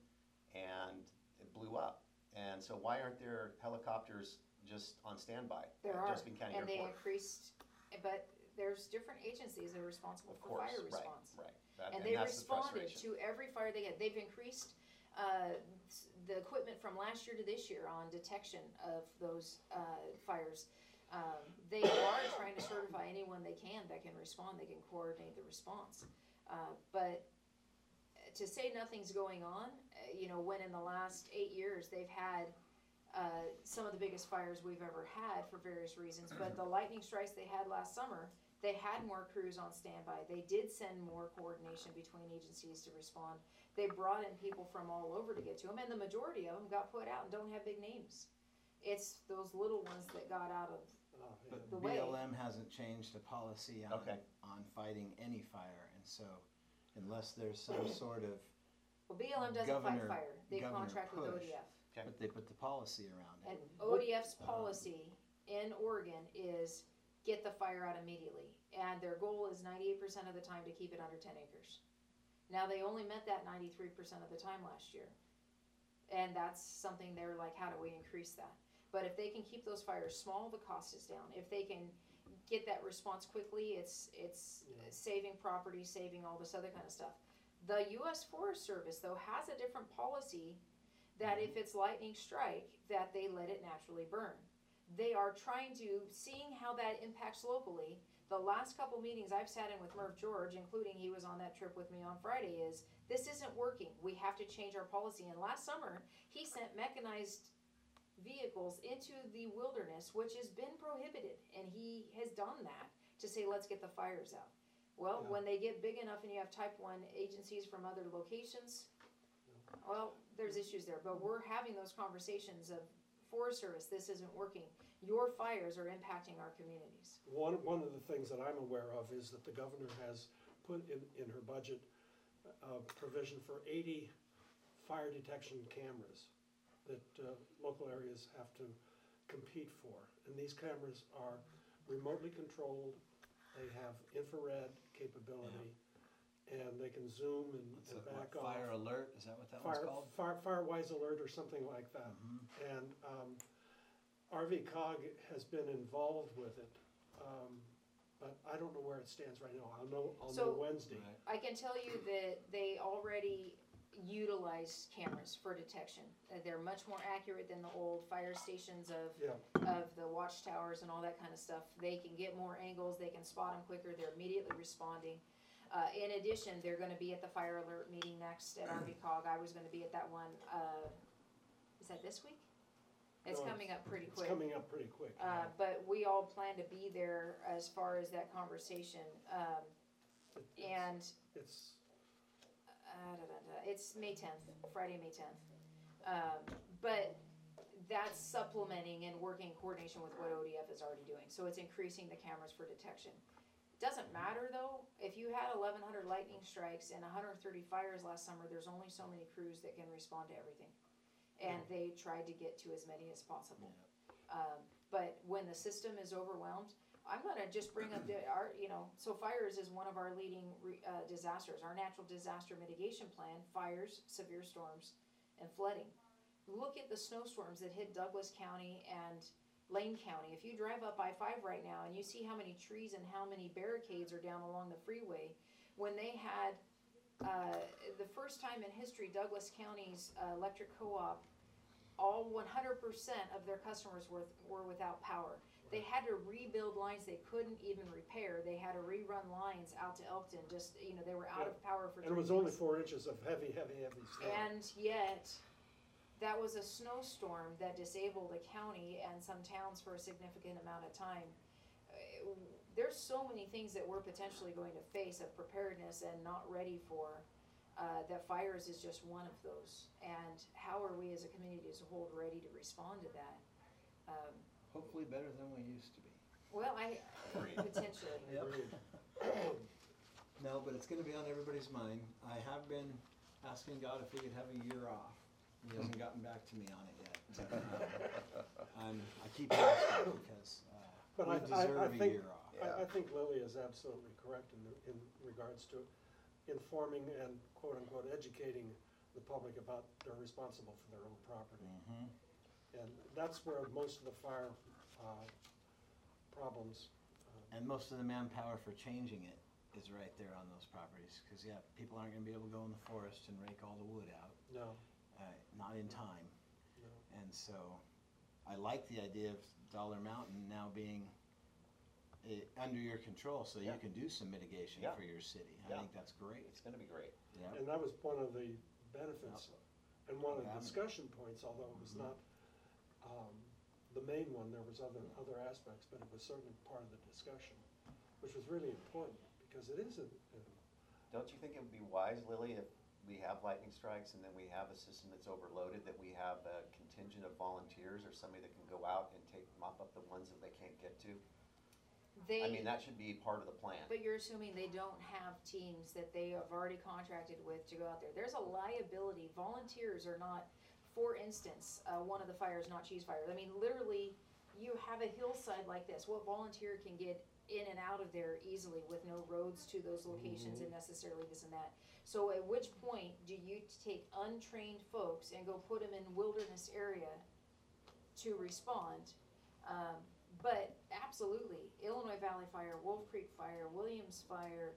and it blew up. And so why aren't there helicopters just on standby There at are, Josephine County and they Airport? increased, but there's different agencies that are responsible Of for course, fire right, response. right. And they that's the responded frustration. to every fire they had. They've increased the equipment from last year to this year on detection of those fires. They are trying to certify anyone they can that can respond, they can coordinate the response. But to say nothing's going on, when in the last 8 years they've had some of the biggest fires we've ever had for various reasons, but the lightning strikes they had last summer, they had more crews on standby. They did send more coordination between agencies to respond. They brought in people from all over to get to them, and the majority of them got put out and don't have big names. It's those little ones that got out of But the way. BLM hasn't changed a policy on, Okay. on fighting any fire, and so unless there's some sort of Well, BLM doesn't fight Governor- fire, they Governor contract with push. ODF. Okay. But they put the policy around And it. ODF's policy in Oregon is get the fire out immediately. And their goal is 98% of the time to keep it under 10 acres. Now, they only met that 93% of the time last year. And that's something they're like, how do we increase that? But if they can keep those fires small, the cost is down. If they can get that response quickly, it's saving property, saving all this other kind of stuff. The U.S. Forest Service, though, has a different policy that if it's lightning strike, that they let it naturally burn. They are trying to, seeing how that impacts locally, the last couple meetings I've sat in with Merv George, including he was on that trip with me on Friday, is this isn't working. We have to change our policy. And last summer, he sent mechanized vehicles into the wilderness, which has been prohibited. And he has done that to say, let's get the fires out. Well, Yeah. when they get big enough and you have type 1 agencies from other locations, well, there's issues there. But we're having those conversations of Forest Service, this isn't working. Your fires are impacting our communities. One of the things that I'm aware of is that the governor has put in her budget a provision for 80 fire detection cameras that local areas have to compete for. And these cameras are remotely controlled, they have infrared capability, and they can zoom and What's it, back what, off. Fire Alert, is that what that one's called? Firewise Alert or something like that. And RV-COG has been involved with it, but I don't know where it stands right now. I'll know So- Wednesday. Right. I can tell you that they already utilize cameras for detection. They're much more accurate than the old fire stations of Yeah, the watchtowers and all that kind of stuff. They can get more angles, they can spot them quicker, they're immediately responding. In addition, they're gonna be at the Fire Alert meeting next at RVCOG. I was gonna be at that one, is that this week? It's No, coming up pretty it's quick. coming up pretty quick. But we all plan to be there as far as that conversation. And It's, it's May 10th, Friday, May 10th. But that's supplementing and working in coordination with what ODF is already doing. So it's increasing the cameras for detection. Doesn't matter though, if you had 1,100 lightning strikes and 130 fires last summer, there's only so many crews that can respond to everything. And they tried to get to as many as possible. But when the system is overwhelmed, I'm gonna just bring up so fires is one of our leading disasters. Our natural disaster mitigation plan, fires, severe storms, and flooding. Look at the snowstorms that hit Douglas County and Lane County. If you drive up I-5 right now and you see how many trees and how many barricades are down along the freeway, when they had the first time in history, Douglas County's electric co-op, all 100% of their customers were without power. They had to rebuild lines they couldn't even repair. They had to rerun lines out to Elkton. They were out of power for 3 and it was weeks. only 4 inches of heavy snow. And yet, that was a snowstorm that disabled a county and some towns for a significant amount of time. There's so many things that we're potentially going to face of preparedness and not ready for, that fires is just one of those. And how are we as a community as a whole ready to respond to that? Hopefully better than we used to be. Well, potentially. Yep. Agreed. No, but it's gonna be on everybody's mind. I have been asking God if he could have a year off. He hasn't gotten back to me on it yet. I keep asking because, But we I deserve a think- year off. I think Lily is absolutely correct in regards to informing and quote-unquote educating the public about they're responsible for their own property. Mhm. And that's where most of the fire problems, And most of the manpower for changing it is right there on those properties. Cause yeah, people aren't gonna be able to go in the forest and rake all the wood out, no, not in time. no. And so, I like the idea of Dollar Mountain now being under your control, so you Yeah. can do some mitigation Yeah. for your city. I Yeah. think that's great. It's gonna be great. Yeah. And that was one of the benefits and one of the Yeah. discussion points, although it was not the main one, there was other aspects, but it was certainly part of the discussion, which was really important, because it is Don't you think it would be wise, Lily, if we have lightning strikes and then we have a system that's overloaded, that we have a contingent of volunteers or somebody that can go out and mop up the ones that they can't get to? They. I mean, that should be part of the plan. But you're assuming they don't have teams that they have already contracted with to go out there. There's a liability. Volunteers are not, for instance, one of the fires, not cheese fires. I mean, literally, you have a hillside like this. What volunteer can get in and out of there easily with no roads to those locations and necessarily this and that? So at which point do you take untrained folks and go put them in wilderness area to respond? But absolutely, Illinois Valley Fire, Wolf Creek Fire, Williams Fire,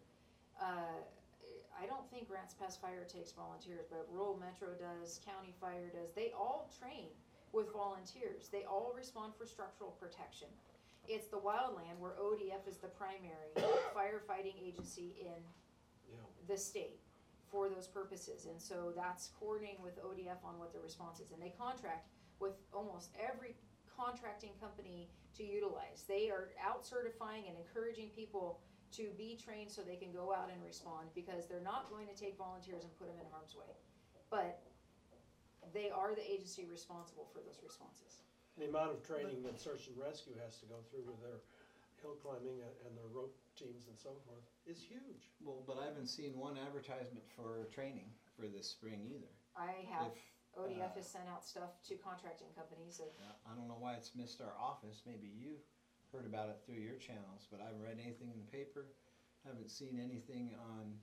I don't think Grants Pass Fire takes volunteers, but Rural Metro does, County Fire does. They all train with volunteers. They all respond for structural protection. It's the wildland where ODF is the primary firefighting agency in the state for those purposes. And so that's coordinating with ODF on what the response is. And they contract with almost every contracting company to utilize. They are out certifying and encouraging people to be trained so they can go out and respond, because they're not going to take volunteers and put them in harm's way. But they are the agency responsible for those responses. The amount of training that search and rescue has to go through with their hill climbing and their rope teams and so forth is huge. Well, but I haven't seen one advertisement for training for this spring either. I have, If, ODF has sent out stuff to contracting companies of, I don't know why it's missed our office. Maybe you heard about it through your channels, but I haven't read anything in the paper. Haven't seen anything on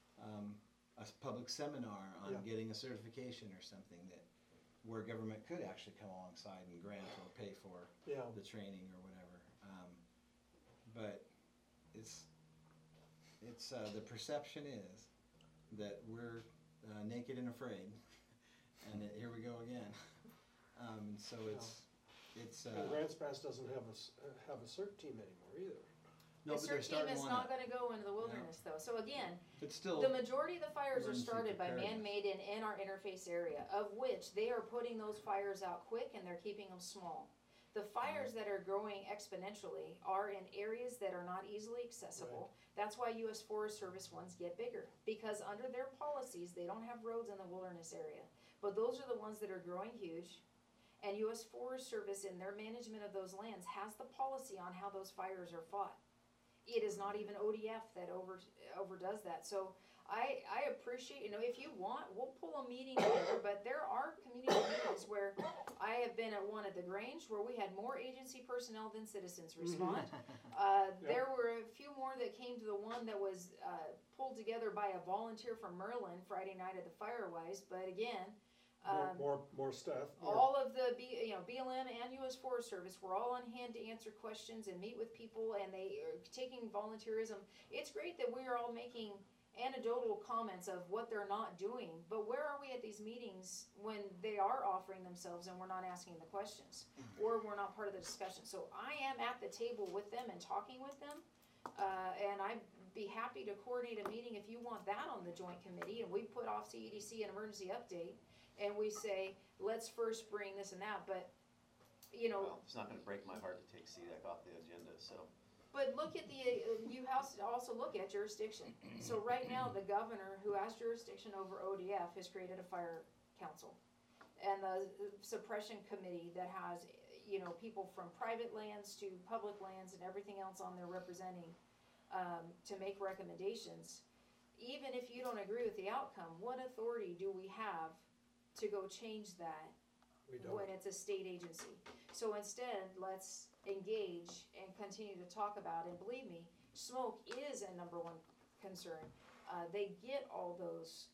a public seminar on getting a certification or something that where government could actually come alongside and grant or pay for the training or whatever. But it's the perception is that we're naked and afraid, and here we go again. So it's. And Grants Pass doesn't have a CERT team anymore either. No, the but they're CERT team starting is one not up. gonna go into the wilderness though. So again, But still, the majority of the fires are emergency started by preparedness. man-made in our interface area, of which they are putting those fires out quick and they're keeping them small. The fires that are growing exponentially are in areas that are not easily accessible. That's why US Forest Service ones get bigger, because under their policies, they don't have roads in the wilderness area. But those are the ones that are growing huge. And US Forest Service, in their management of those lands, has the policy on how those fires are fought. It is not even ODF that overdoes that. So I appreciate, if you want, we'll pull a meeting together, but there are community meetings where I have been at one at the Grange where we had more agency personnel than citizens respond. There were a few more that came to the one that was pulled together by a volunteer from Merlin Friday night at the Firewise, but again, More stuff. all of the BLM and US Forest Service were all on hand to answer questions and meet with people, and they are taking volunteerism. It's great that we are all making anecdotal comments of what they're not doing, but where are we at these meetings when they are offering themselves and we're not asking the questions, or we're not part of the discussion? So I am at the table with them and talking with them, and I'd be happy to coordinate a meeting if you want that on the joint committee, and we put off CEDC an emergency update, and we say, let's first bring this and that, but, Well, it's not gonna break my heart to take CDAC off the agenda, so. but look at you also look at jurisdiction. So right now, the governor, who has jurisdiction over ODF, has created a fire council. And the suppression committee that has, people from private lands to public lands and everything else on there representing, to make recommendations. Even if you don't agree with the outcome, what authority do we have to go change that We don't. when it's a state agency? So instead, let's engage and continue to talk about, and believe me, smoke is a number one concern. They get all those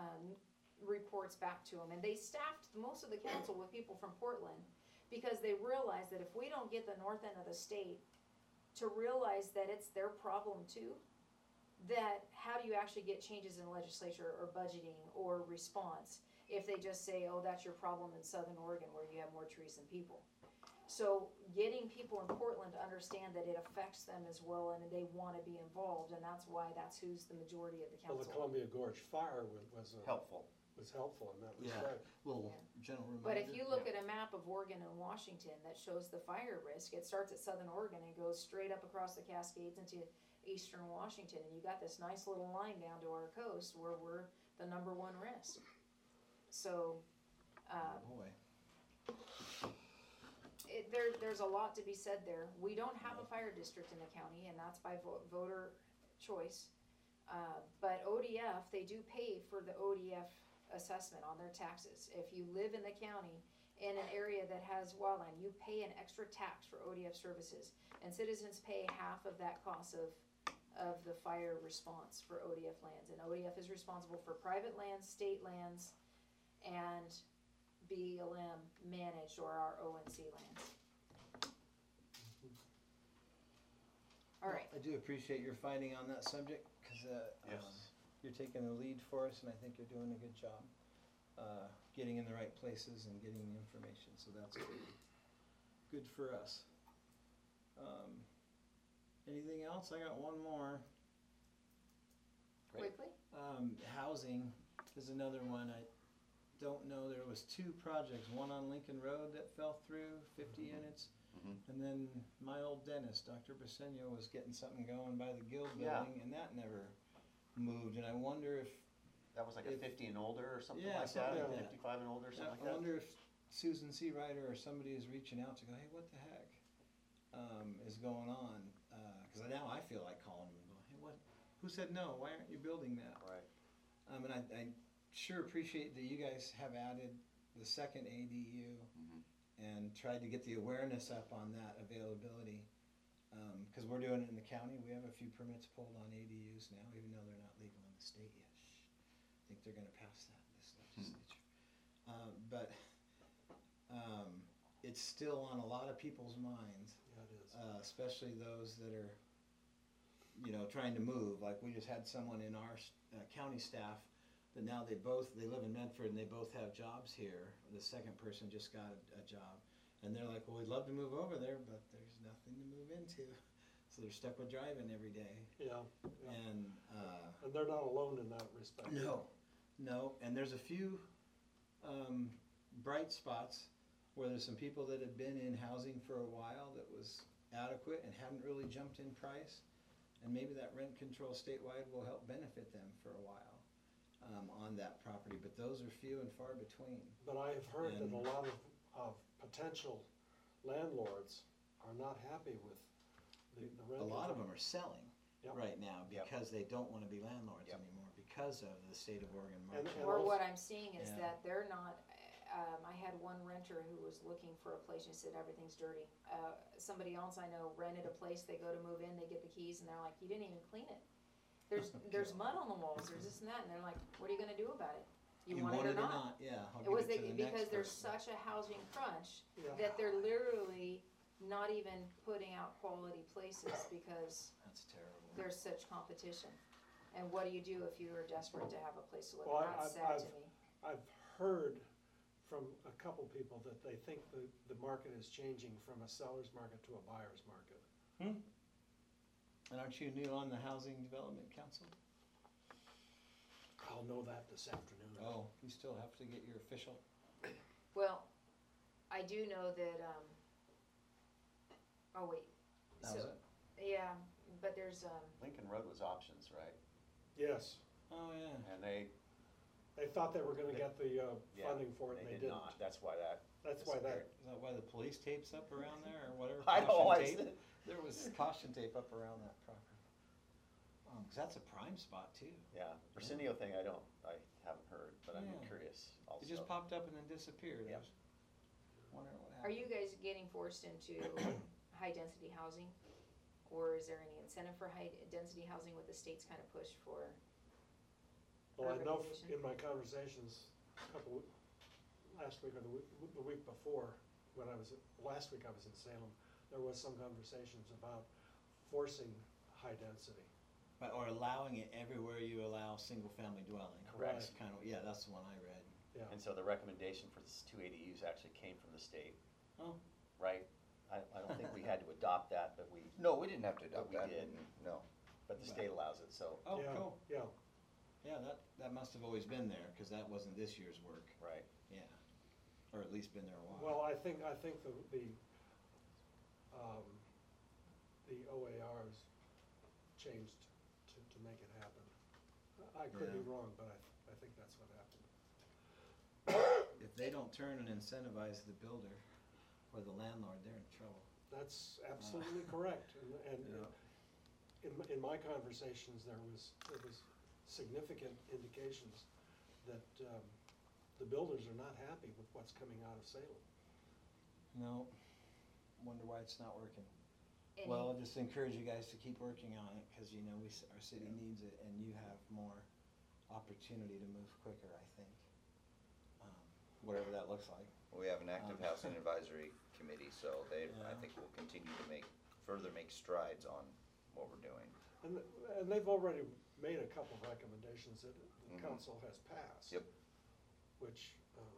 reports back to them, and they staffed most of the council with people from Portland, because they realize that if we don't get the north end of the state to realize that it's their problem too, that how do you actually get changes in legislature or budgeting or response if they just say, oh, that's your problem in Southern Oregon where you have more trees than people? So getting people in Portland to understand that it affects them as well, and they want to be involved, and that's who's the majority of the Well, the council. Columbia Gorge Fire was Helpful. helpful in that Yeah. respect. little general reminder. But if you look at a map of Oregon and Washington that shows the fire risk, it starts at Southern Oregon and goes straight up across the Cascades into eastern Washington, and you got this nice little line down to our coast where we're the number one risk. So, Oh, boy. there's a lot to be said there. We don't have a fire district in the county, and that's by voter choice. But ODF, they do pay for the ODF assessment on their taxes. If you live in the county in an area that has wildland, you pay an extra tax for ODF services. And citizens pay half of that cost of the fire response for ODF lands. And ODF is responsible for private lands, state lands, and BLM managed or our ONC lands. All right. I do appreciate your fighting on that subject, because Yes. you're taking the lead for us, and I think you're doing a good job getting in the right places and getting the information, so that's good. Good for us. Anything else? I got one more. Great. Quickly? Housing is another one. I don't know, there was two projects, one on Lincoln Road that fell through, 50 units. Mhm. And then my old dentist, Dr. Briseño, was getting something going by the Guild Yeah. building, and that never moved. And I wonder if, That was like a If- 50 and older or something Yeah, like something that, like that. 55 and older, I something like that. wonder if Susan Seawriter or somebody is reaching out to go, hey, what the heck is going on? Because now I feel like calling them and going, hey, what? Who said no? Why aren't you building that? Right. And I sure appreciate that you guys have added the second ADU Mhm. and tried to get the awareness up on that availability. Because we're doing it in the county. We have a few permits pulled on ADUs now, even though they're not legal in the state yet. I think they're gonna pass that in this legislature. But it's still on a lot of people's minds, Yeah, it is. especially those that are, trying to move. Like, we just had someone in our county staff that now they live in Medford and they both have jobs here. The second person just got a job. And they're like, well, we'd love to move over there, but there's nothing to move into. So they're stuck with driving every day. Yeah, yeah. And, And they're not alone in that respect. no, and there's a few bright spots where there's some people that have been in housing for a while that was adequate and hadn't really jumped in price. And maybe that rent control statewide will help benefit them for a while on that property, but those are few and far between. But I have heard that And- a lot of potential landlords are not happy with the rent. A lot of them are selling Yep. right now Yep. because they don't want to be landlords Yep. anymore because of the state of Oregon And- market. and Or also- what I'm seeing is Yeah. that they're not, I had one renter who was looking for a place and said everything's dirty. Somebody else I know rented a place, they go to move in, they get the keys and they're like, you didn't even clean it. There's mud on the walls, there's this and that, and they're like, what are you gonna do about it? You want it or not? Yeah, I'll It give was it to the next because there's person. such a housing crunch Yeah. that they're literally not even putting out quality places because That's terrible. there's such competition. And what do you do if you are desperate to have a place to live? Well, That's sad to me. I've heard from a couple people that they think the market is changing from a seller's market to a buyer's market. And aren't you new on the Housing Development Council? I'll know that this afternoon. Oh, you still have to get your official. Well, I do know that, oh wait, That was so, it? yeah, but there's, Lincoln Road was options, right? Yes, Oh, yeah. And they they thought they were gonna get the Yeah, funding for it, and they did didn't. not. That's why that. That's why that, Is that why the police tape's up around there or whatever? I know, Caution I tape? said- There was caution tape up around that property. 'Cause that's a prime spot too. Yeah, Arsenio thing, I haven't heard, but I'm Yeah. curious also. It just popped up and then disappeared. I Yep. was wondering what are happened. you guys getting forced into high-density housing? Or is there any incentive for high-density housing with the state's kind of push for? well, I know Urbanization. in my conversations, last week or the week before, last week I was in Salem, there was some conversations about forcing high density. Or allowing it everywhere you allow single-family dwelling. Correct. That's kind of, yeah, that's the one I read. Yeah, And so the recommendation for this two ADUs actually came from the state, Oh, right? I don't think we had to adopt that, but No, we didn't have to adopt we that. did. No. the state allows it, so, oh, yeah, cool. yeah. Yeah, that must have always been there, because that wasn't this year's work. right. Yeah. Or at least been there a while. Well, I think the OAR's changed to make it happen. I could be Yeah. wrong, but I think that's what happened. If they don't turn and incentivize the builder, or the landlord, they're in trouble. That's absolutely correct, and in my conversations, there was significant indications that the builders are not happy with what's coming out of Salem. No, wonder why it's not working. Any- Well, just encourage you guys to keep working on it, cause you know, our city needs it, and you have more opportunity to move quicker, I think. Whatever that looks like. We have an active housing advisory committee, so I Yeah. think we'll continue to further make strides on what we're doing. And they've already made a couple of recommendations that the Mhm. council has passed. Yep. Which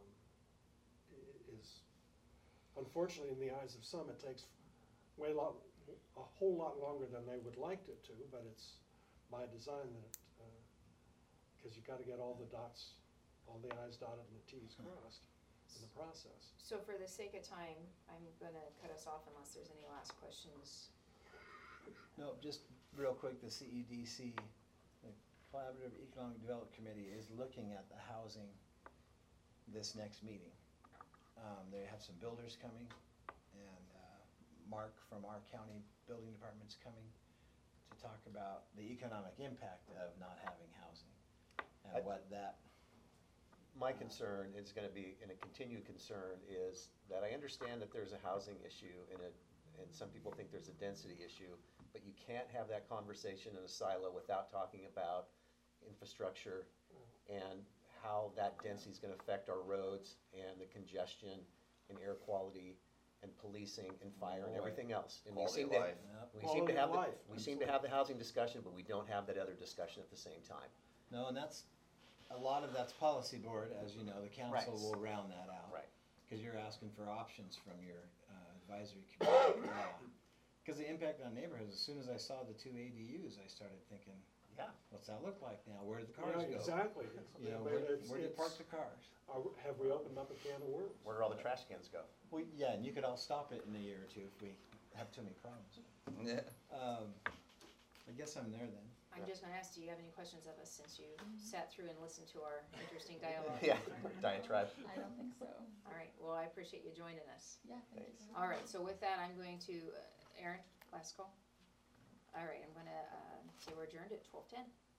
is, unfortunately, in the eyes of some, it takes a whole lot longer than they would like it to, but it's by design that, because you gotta get all the i's dotted and the t's crossed in the process. So for the sake of time, I'm gonna cut us off unless there's any last questions. No, just real quick, the CEDC, the Collaborative Economic Development Committee, is looking at the housing this next meeting. They have some builders coming, and Mark from our county building department's coming to talk about the economic impact of not having housing, and what that, My concern is gonna be, and a continued concern, is that I understand that there's a housing issue and some people think there's a density issue, but you can't have that conversation in a silo without talking about infrastructure and how that density is gonna affect our roads and the congestion and air quality and policing and fire and everything else. And we Quality seem of to- life. Yep. We seem Quality to of have, life, we seem to have the housing discussion, but we don't have that other discussion at the same time. no, and a lot of that's policy board, as you know, the council Right. will round that out. Right. Cause you're asking for options from your advisory committee. Cause the impact on neighborhoods, as soon as I saw the 2 ADUs, I started thinking, Yeah. what's that look like now? Where do the cars Yeah, go? exactly. You know, But where do you park the cars? Have we opened up a can of worms? Where do all the trash cans go? Well, yeah, and you could all stop it in a year or two if we have too many problems. I guess I'm there then. I'm just gonna ask, do you have any questions of us since you sat through and listened to our interesting dialogue? Yeah, diatribe. I don't think so. All right, well, I appreciate you joining us. Yeah, thank you. All right, so with that, I'm going to, Aaron, last call? All right, I'm gonna say we're adjourned at 12:10.